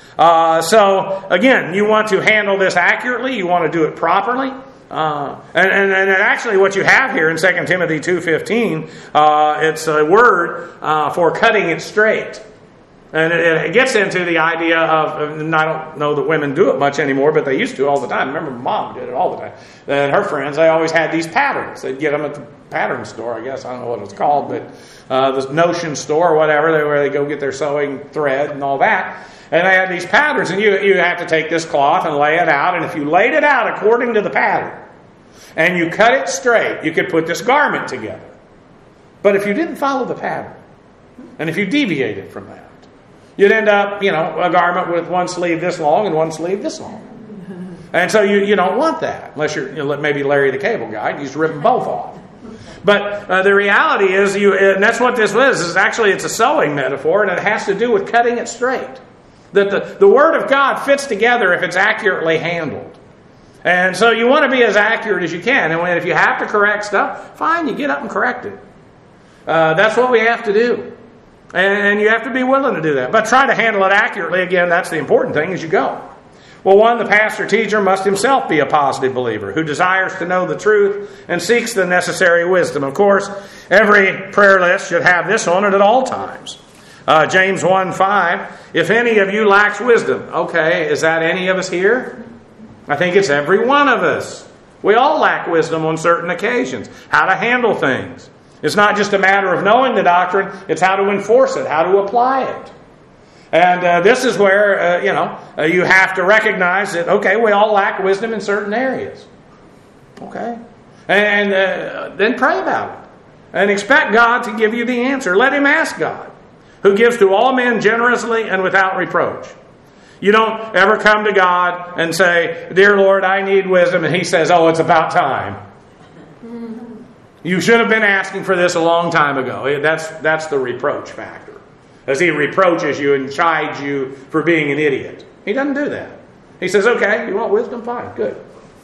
Uh, so, again, you want to handle this accurately. You want to do it properly. Uh, and, and, and actually what you have here in Second Timothy two fifteen, uh, it's a word uh, for cutting it straight. And it, it gets into the idea of, and I don't know that women do it much anymore, but they used to all the time. I remember Mom did it all the time. And her friends, they always had these patterns. They'd get them at the pattern store, I guess. I don't know what it's called, but uh, the Notion store or whatever, where they go get their sewing thread and all that. And they had these patterns, and you, you have to take this cloth and lay it out. And if you laid it out according to the pattern, and you cut it straight, you could put this garment together. But if you didn't follow the pattern, and if you deviated from that, you'd end up, you know, a garment with one sleeve this long and one sleeve this long. And so you, you don't want that, unless you're, you know, maybe Larry the Cable Guy, you just rip them both off. But uh, the reality is, you, and that's what this is, is actually it's a sewing metaphor, and it has to do with cutting it straight. That the, the Word of God fits together if it's accurately handled. And so you want to be as accurate as you can. And when, if you have to correct stuff, fine, you get up and correct it. Uh, that's what we have to do. And, and you have to be willing to do that. But try to handle it accurately. Again, that's the important thing as you go. Well, one, the pastor-teacher must himself be a positive believer who desires to know the truth and seeks the necessary wisdom. Of course, every prayer list should have this on it at all times. Uh, James one five, if any of you lacks wisdom. Okay, is that any of us here? I think it's every one of us. We all lack wisdom on certain occasions. How to handle things. It's not just a matter of knowing the doctrine, it's how to enforce it, how to apply it. And uh, this is where, uh, you know, uh, you have to recognize that, okay, we all lack wisdom in certain areas. Okay? And uh, then pray about it. And expect God to give you the answer. Let Him ask God, who gives to all men generously and without reproach. You don't ever come to God and say, dear Lord, I need wisdom. And He says, oh, it's about time. You should have been asking for this a long time ago. That's, that's the reproach factor. As He reproaches you and chides you for being an idiot. He doesn't do that. He says, okay, you want wisdom? Fine, good.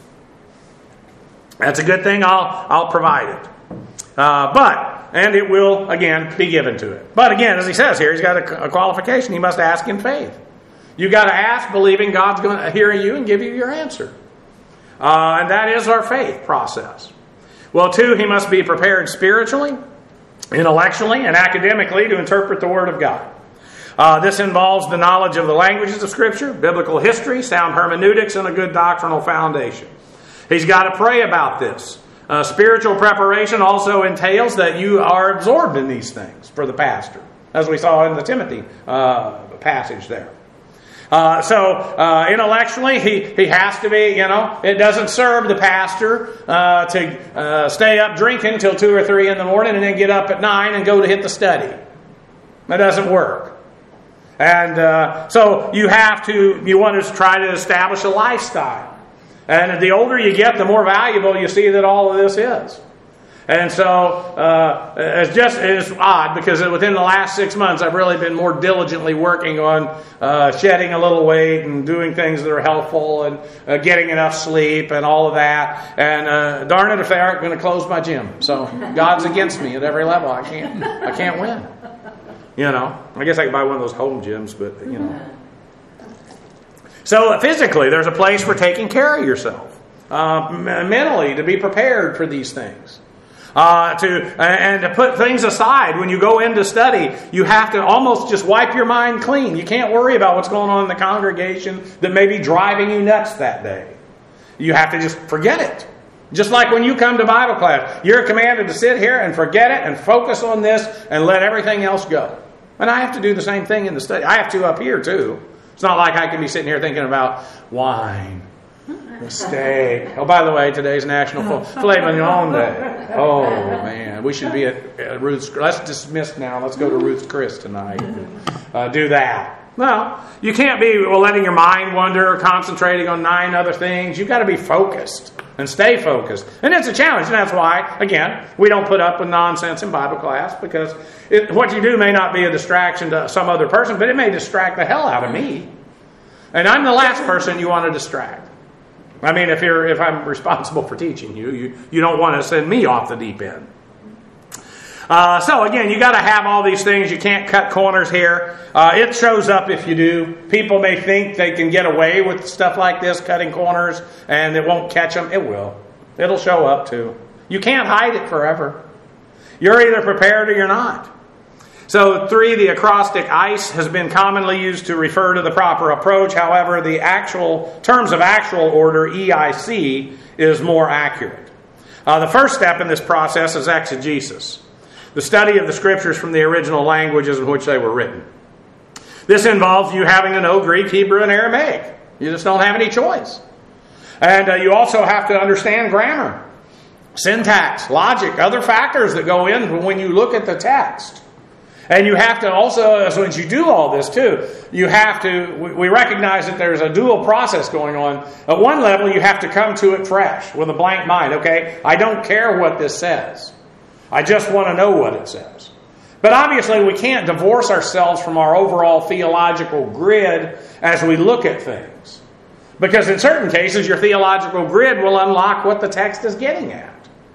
That's a good thing. I'll, I'll provide it. Uh, but, and it will, again, be given to it. But again, as he says here, he's got a, a qualification. He must ask in faith. You've got to ask, believing God's going to hear you and give you your answer. Uh, and that is our faith process. Well, two, he must be prepared spiritually, intellectually, and academically to interpret the Word of God. Uh, this involves the knowledge of the languages of Scripture, biblical history, sound hermeneutics, and a good doctrinal foundation. He's got to pray about this. Uh, spiritual preparation also entails that you are absorbed in these things for the pastor, as we saw in the Timothy uh, passage there. Uh, so, uh, intellectually, he, he has to be, you know, it doesn't serve the pastor uh, to uh, stay up drinking till two or three in the morning and then get up at nine and go to hit the study. That doesn't work. And uh, so you have to, you want to try to establish a lifestyle. And the older you get, the more valuable you see that all of this is. And so uh, it's just it's odd because within the last six months I've really been more diligently working on uh, shedding a little weight and doing things that are helpful and uh, getting enough sleep and all of that. And uh, darn it if they aren't going to close my gym. So God's against me at every level. I can't I can't win. You know, I guess I could buy one of those home gyms, but you know. So physically, there's a place for taking care of yourself. Uh, mentally, to be prepared for these things. Uh, to and to put things aside when you go into study, you have to almost just wipe your mind clean. You can't worry about what's going on in the congregation that may be driving you nuts that day. You have to just forget it. Just like when you come to Bible class, you're commanded to sit here and forget it and focus on this and let everything else go. And I have to do the same thing in the study. I have to up here too. It's not like I can be sitting here thinking about wine. Steak. Oh, by the way, today's National Filet Mignon Day. Oh, man. We should be at, at Ruth's. Let's dismiss now. Let's go to Ruth's Chris tonight. Uh, do that. Well, you can't be well, letting your mind wander or concentrating on nine other things. You've got to be focused and stay focused. And it's a challenge. And that's why, again, we don't put up with nonsense in Bible class because it, what you do may not be a distraction to some other person, but it may distract the hell out of me. And I'm the last person you want to distract. I mean, if you're if I'm responsible for teaching you, you, you don't want to send me off the deep end. Uh, so again, you got to have all these things. You can't cut corners here. Uh, it shows up if you do. People may think they can get away with stuff like this, cutting corners, and it won't catch them. It will. It'll show up too. You can't hide it forever. You're either prepared or you're not. So three, the acrostic I C E has been commonly used to refer to the proper approach. However, the actual terms of actual order, E I C, is more accurate. Uh, the first step in this process is exegesis, the study of the Scriptures from the original languages in which they were written. This involves you having to know Greek, Hebrew, and Aramaic. You just don't have any choice. And uh, you also have to understand grammar, syntax, logic, other factors that go in when you look at the text. And you have to also, as once you do all this too, you have to, we recognize that there's a dual process going on. At one level, you have to come to it fresh, with a blank mind. Okay, I don't care what this says. I just want to know what it says. But obviously, we can't divorce ourselves from our overall theological grid as we look at things. Because in certain cases, your theological grid will unlock what the text is getting at.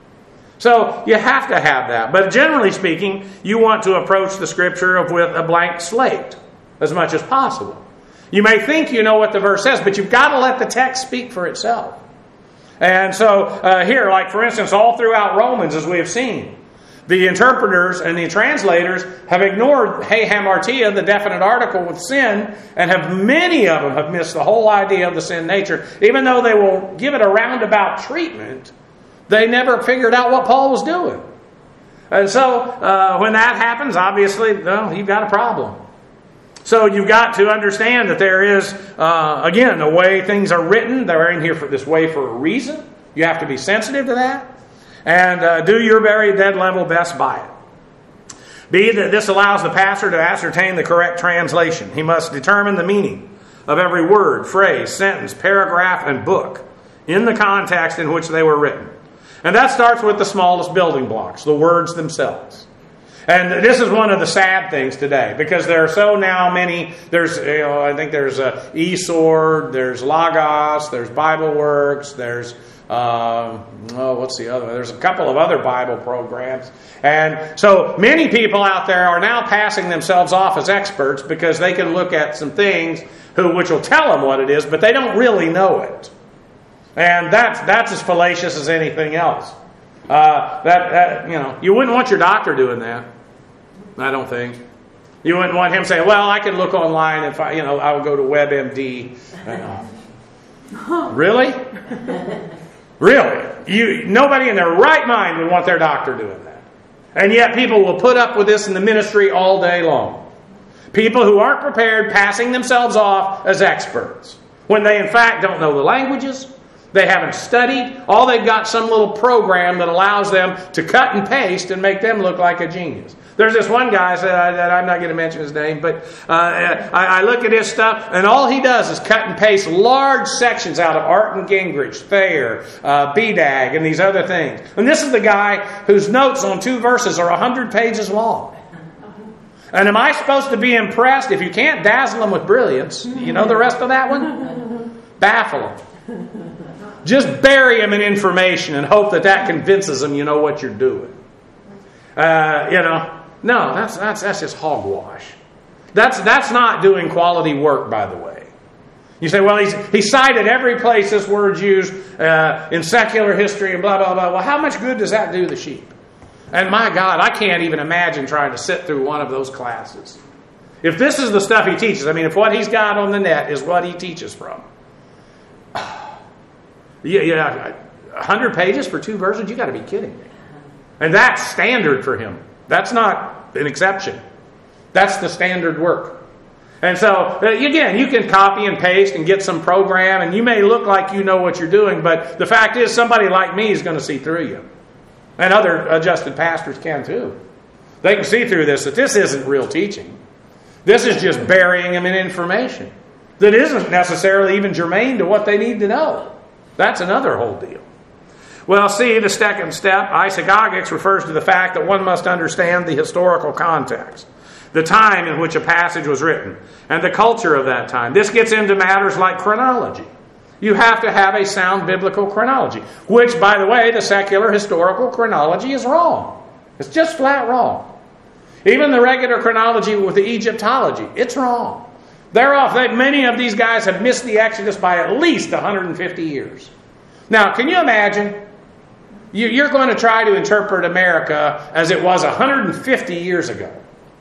So you have to have that. But generally speaking, you want to approach the Scripture with a blank slate as much as possible. You may think you know what the verse says, but you've got to let the text speak for itself. And so uh, here, like for instance, all throughout Romans, as we have seen, the interpreters and the translators have ignored hey hamartia, the definite article with sin, and have many of them have missed the whole idea of the sin nature. Even though they will give it a roundabout treatment, they never figured out what Paul was doing. And so uh, when that happens, obviously, well, you've got a problem. So you've got to understand that there is, uh, again, the way things are written, they're in here for this way for a reason. You have to be sensitive to that. And uh, do your very dead level best by it. B, that this allows the pastor to ascertain the correct translation. He must determine the meaning of every word, phrase, sentence, paragraph, and book in the context in which they were written. And that starts with the smallest building blocks, the words themselves. And this is one of the sad things today, because there are so now many, there's, you know, I think there's uh, eSword, there's Logos, there's BibleWorks, there's, uh, oh, what's the other? There's a couple of other Bible programs. And so many people out there are now passing themselves off as experts because they can look at some things who, which will tell them what it is, but they don't really know it. And that's, that's as fallacious as anything else. Uh, that, that, you know, you wouldn't want your doctor doing that. I don't think. You wouldn't want him saying, well, I can look online and find, you know, I will go to WebMD. Really? Really? You, nobody in their right mind would want their doctor doing that. And yet people will put up with this in the ministry all day long. People who aren't prepared passing themselves off as experts when they in fact don't know the languages. They haven't studied. All they've got some little program that allows them to cut and paste and make them look like a genius. There's this one guy that, that I'm not going to mention his name, but uh, I, I look at his stuff, and all he does is cut and paste large sections out of Art and Gingrich, Thayer, uh, B D A G, and these other things. And this is the guy whose notes on two verses are one hundred pages long. And am I supposed to be impressed if you can't dazzle them with brilliance? You know the rest of that one? Baffle them. Just bury them in information and hope that that convinces them you know what you're doing. Uh, you know, no, that's that's that's just hogwash. That's that's not doing quality work, by the way. You say, well, he's he cited every place this word's used uh, in secular history and blah blah blah. Well, how much good does that do the sheep? And my God, I can't even imagine trying to sit through one of those classes. If this is the stuff he teaches, I mean, if what he's got on the net is what he teaches from. Yeah, yeah, one hundred pages for two verses? You got to be kidding me. And that's standard for him. That's not an exception. That's the standard work. And so, again, you can copy and paste and get some program, and you may look like you know what you're doing, but the fact is somebody like me is going to see through you. And other adjusted pastors can too. They can see through this, that this isn't real teaching. This is just burying them in information that isn't necessarily even germane to what they need to know. That's another whole deal. Well, see, the second step, isagogics, refers to the fact that one must understand the historical context, the time in which a passage was written, and the culture of that time. This gets into matters like chronology. You have to have a sound biblical chronology, which, by the way, the secular historical chronology is wrong. It's just flat wrong. Even the regular chronology with the Egyptology, it's wrong. They're off. They, many of these guys have missed the Exodus by at least one hundred fifty years. Now, can you imagine? You, you're going to try to interpret America as it was one hundred fifty years ago.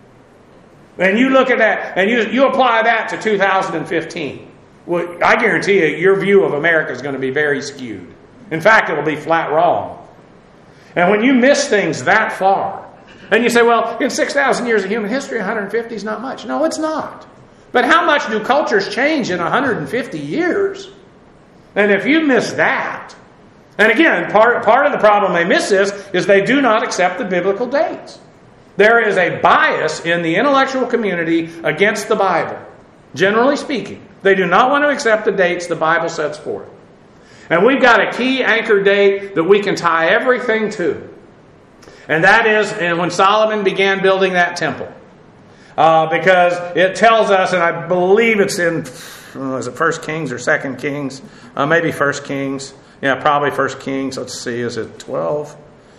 And you look at that, and you, you apply that to two thousand fifteen. Well, I guarantee you, your view of America is going to be very skewed. In fact, it will be flat wrong. And when you miss things that far, and you say, well, in six thousand years of human history, one hundred fifty is not much. No, it's not. But how much do cultures change in one hundred fifty years? And if you miss that, and again, part, part of the problem they miss this is they do not accept the biblical dates. There is a bias in the intellectual community against the Bible, generally speaking. They do not want to accept the dates the Bible sets forth. And we've got a key anchor date that we can tie everything to. And that is when Solomon began building that temple. Uh, because it tells us, and I believe it's in, oh, is it First Kings or Second Kings? Uh, maybe First Kings. Yeah, probably First Kings. Let's see, is it twelve?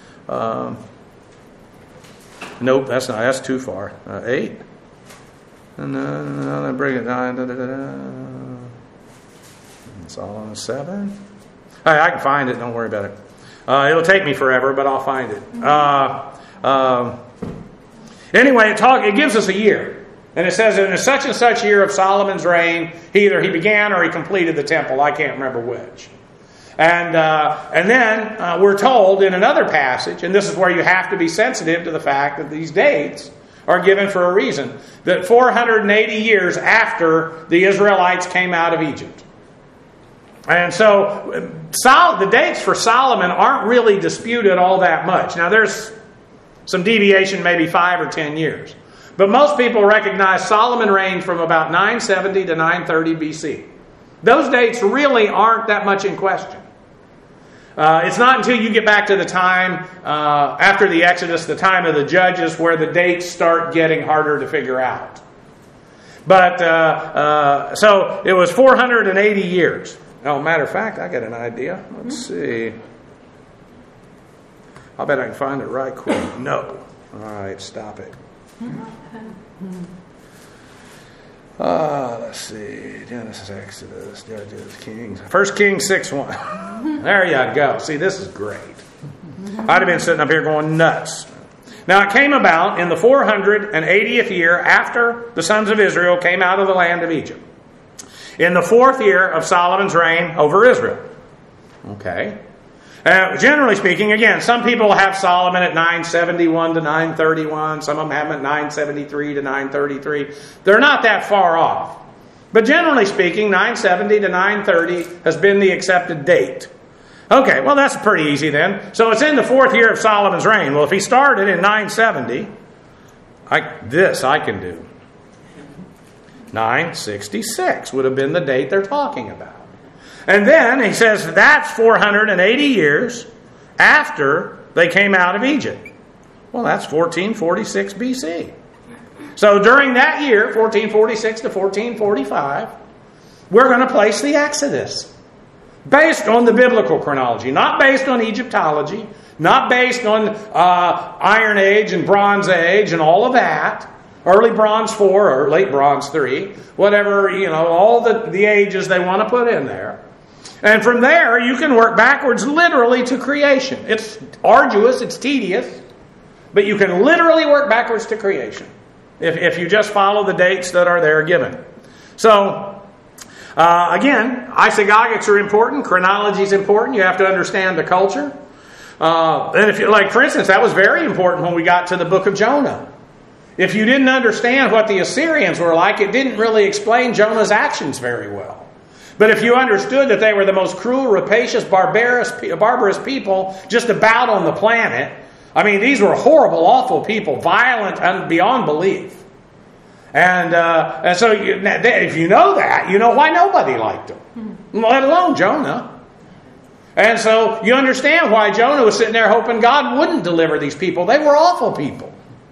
Um, nope, that's not. That's too far. Uh, eight. And then bring it down. Da, da, da, da. It's all on a seven. Hey, I can find it. Don't worry about it. Uh, it'll take me forever, but I'll find it. Uh, um, anyway, it, talk, it gives us a year. And it says, in such and such year of Solomon's reign, he either he began or he completed the temple. I can't remember which. And uh, and then uh, we're told in another passage, and this is where you have to be sensitive to the fact that these dates are given for a reason, that four hundred eighty years after the Israelites came out of Egypt. And so Sol- the dates for Solomon aren't really disputed all that much. Now there's some deviation, maybe five or ten years. But most people recognize Solomon reigned from about nine seventy to nine thirty B C. Those dates really aren't that much in question. Uh, it's not until you get back to the time uh, after the Exodus, the time of the Judges, where the dates start getting harder to figure out. But, uh, uh, so it was four hundred eighty years. Oh, matter of fact, I got an idea. Let's see. I'll bet I can find it right quick. No. All right, stop it. Uh, let's see. Genesis, Exodus, Judges, Kings. First Kings six one. There you go. See, this is great. I'd have been sitting up here going nuts. Now it came about in the four hundred eightieth year after the sons of Israel came out of the land of Egypt, in the fourth year of Solomon's reign over Israel. Okay. Uh, generally speaking, again, some people have Solomon at nine seventy-one to nine thirty-one. Some of them have him at nine seventy-three to nine thirty-three. They're not that far off. But generally speaking, nine seventy to nine thirty has been the accepted date. Okay, well that's pretty easy then. So it's in the fourth year of Solomon's reign. Well, if he started in nine seventy, I, this I can do. nine sixty-six would have been the date they're talking about. And then he says that's four hundred eighty years after they came out of Egypt. Well, that's fourteen forty-six B C. So during that year, fourteen forty-six to fourteen forty-five, we're going to place the Exodus. Based on the biblical chronology. Not based on Egyptology. Not based on uh, Iron Age and Bronze Age and all of that. Early Bronze four or late Bronze three. Whatever, you know, all the, the ages they want to put in there. And from there, you can work backwards literally to creation. It's arduous, it's tedious, but you can literally work backwards to creation if, if you just follow the dates that are there given. So, uh, isagogics isagogics are important, chronology is important, you have to understand the culture. Uh, and if you, like, for instance, that was very important when we got to the book of Jonah. If you didn't understand what the Assyrians were like, it didn't really explain Jonah's actions very well. But if you understood that they were the most cruel, rapacious, barbarous, barbarous people just about on the planet, I mean, these were horrible, awful people, violent and beyond belief. And, uh, and so you, if you know that, you know why nobody liked them, let alone Jonah. And so you understand why Jonah was sitting there hoping God wouldn't deliver these people. They were awful people.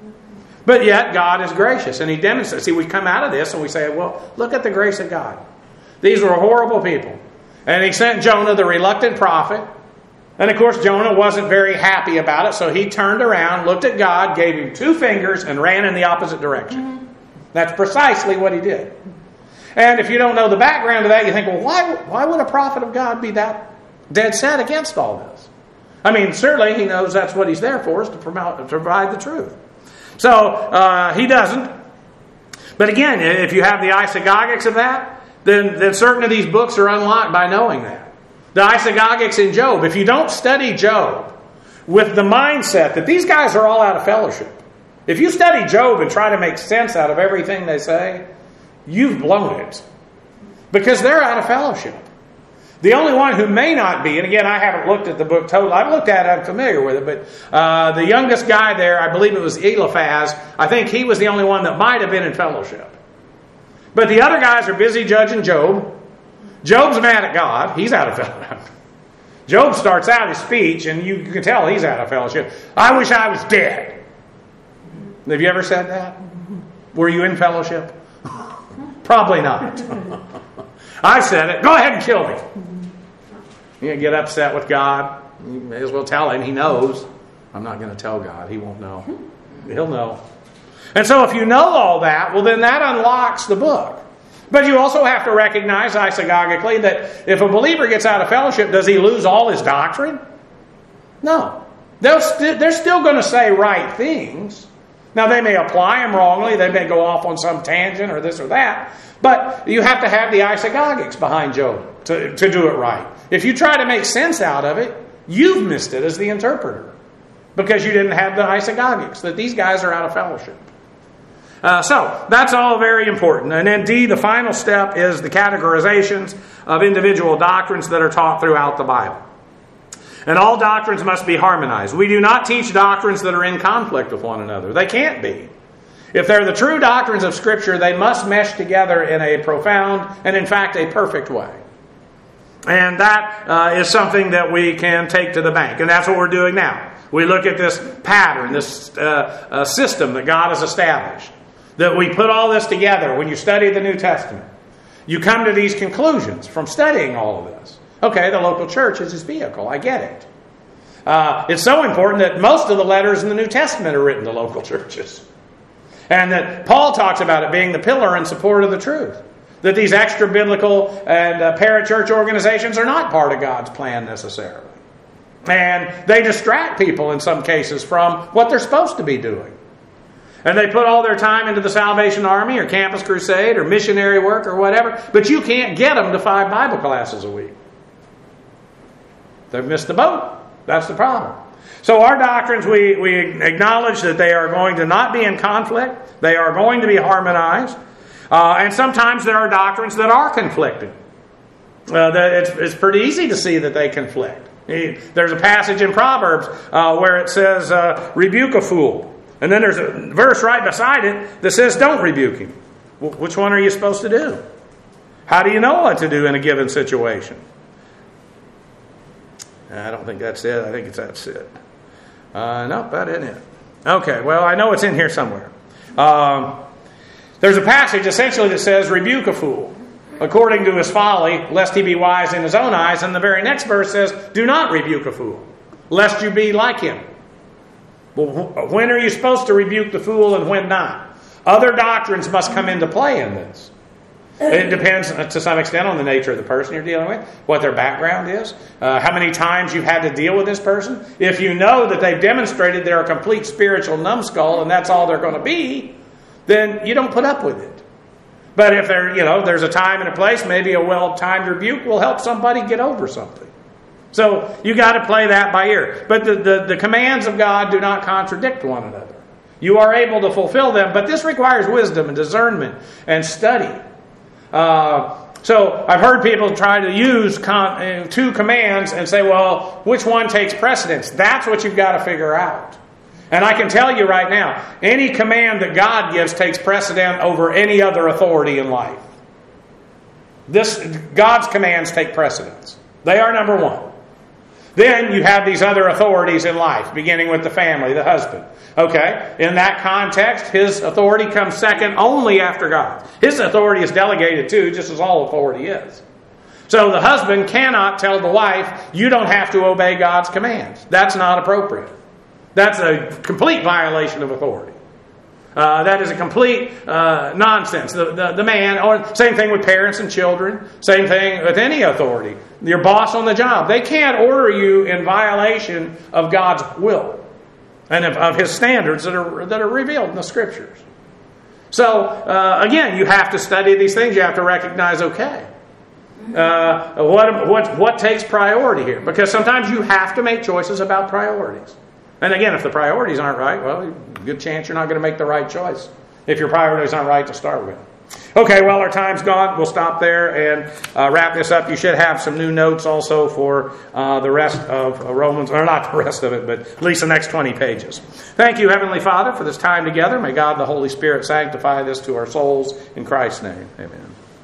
But yet God is gracious, and He demonstrates. See, we come out of this and we say, well, look at the grace of God. These were horrible people. And He sent Jonah, the reluctant prophet. And of course, Jonah wasn't very happy about it, so he turned around, looked at God, gave Him two fingers, and ran in the opposite direction. Mm-hmm. That's precisely what he did. And if you don't know the background of that, you think, well, why, why would a prophet of God be that dead set against all this? I mean, certainly he knows that's what he's there for, is to, promote, to provide the truth. So, uh, he doesn't. But again, if you have the isagogics of that, Then, then certain of these books are unlocked by knowing that. The isagogics in Job, if you don't study Job with the mindset that these guys are all out of fellowship, if you study Job and try to make sense out of everything they say, you've blown it. Because they're out of fellowship. The only one who may not be, and again, I haven't looked at the book totally. I've looked at it, I'm familiar with it, but uh, the youngest guy there, I believe it was Eliphaz, I think he was the only one that might have been in fellowship. But the other guys are busy judging Job. Job's mad at God. He's out of fellowship. Job starts out his speech, and you can tell he's out of fellowship. I wish I was dead. Have you ever said that? Were you in fellowship? Probably not. I said it. Go ahead and kill me. You get upset with God. You may as well tell Him. He knows. I'm not going to tell God. He won't know. He'll know. And so if you know all that, well, then that unlocks the book. But you also have to recognize isagogically that if a believer gets out of fellowship, does he lose all his doctrine? No. They'll st- they're still going to say right things. Now, they may apply them wrongly. They may go off on some tangent or this or that. But you have to have the isagogics behind Job to, to do it right. If you try to make sense out of it, you've missed it as the interpreter. Because you didn't have the isagogics, that these guys are out of fellowship. Uh, so, that's all very important. And then D, the final step, is the categorizations of individual doctrines that are taught throughout the Bible. And all doctrines must be harmonized. We do not teach doctrines that are in conflict with one another. They can't be. If they're the true doctrines of Scripture, they must mesh together in a profound and, in fact, a perfect way. And that uh, is something that we can take to the bank. And that's what we're doing now. We look at this pattern, this uh, uh, system that God has established. That we put all this together when you study the New Testament. You come to these conclusions from studying all of this. Okay, the local church is his vehicle. I get it. Uh, it's so important that most of the letters in the New Testament are written to local churches. And that Paul talks about it being the pillar and support of the truth. That these extra-biblical and uh, parachurch organizations are not part of God's plan necessarily. And they distract people in some cases from what they're supposed to be doing. And they put all their time into the Salvation Army or Campus Crusade or missionary work or whatever. But you can't get them to five Bible classes a week. They've missed the boat. That's the problem. So our doctrines, we, we acknowledge that they are going to not be in conflict. They are going to be harmonized. Uh, and sometimes there are doctrines that are conflicting. Uh, that it's, it's pretty easy to see that they conflict. There's a passage in Proverbs uh, where it says, uh, rebuke a fool. And then there's a verse right beside it that says, don't rebuke him. Well, which one are you supposed to do? How do you know what to do in a given situation? I don't think that's it. I think it's that's it. Uh, nope, that isn't it. Okay, well, I know it's in here somewhere. Um, there's a passage essentially that says, rebuke a fool according to his folly, lest he be wise in his own eyes. And the very next verse says, do not rebuke a fool, lest you be like him. Well, when are you supposed to rebuke the fool and when not? Other doctrines must come into play in this. It depends to some extent on the nature of the person you're dealing with, what their background is, uh, how many times you've had to deal with this person. If you know that they've demonstrated they're a complete spiritual numbskull and that's all they're going to be, then you don't put up with it. But if there, you know, there's a time and a place, maybe a well-timed rebuke will help somebody get over something. So you got to play that by ear. But the, the, the commands of God do not contradict one another. You are able to fulfill them, but this requires wisdom and discernment and study. Uh, so I've heard people try to use con- uh, two commands and say, well, which one takes precedence? That's what you've got to figure out. And I can tell you right now, any command that God gives takes precedent over any other authority in life. This God's commands take precedence. They are number one. Then you have these other authorities in life, beginning with the family, the husband. Okay, in that context, his authority comes second only after God. His authority is delegated too, just as all authority is. So the husband cannot tell the wife, you don't have to obey God's commands. That's not appropriate. That's a complete violation of authority. Uh, that is a complete uh, nonsense. The, the, the man, or same thing with parents and children, same thing with any authority. Your boss on the job, they can't order you in violation of God's will and of, of His standards that are that are revealed in the Scriptures. So uh, again, you have to study these things. You have to recognize, okay, uh, what what what takes priority here? Because sometimes you have to make choices about priorities. And again, if the priorities aren't right, well, good chance you're not going to make the right choice if your priorities aren't right to start with. Okay, well, our time's gone. We'll stop there and uh, wrap this up. You should have some new notes also for uh, the rest of Romans, or not the rest of it, but at least the next twenty pages. Thank you, Heavenly Father, for this time together. May God, the Holy Spirit, sanctify this to our souls. In Christ's name, amen.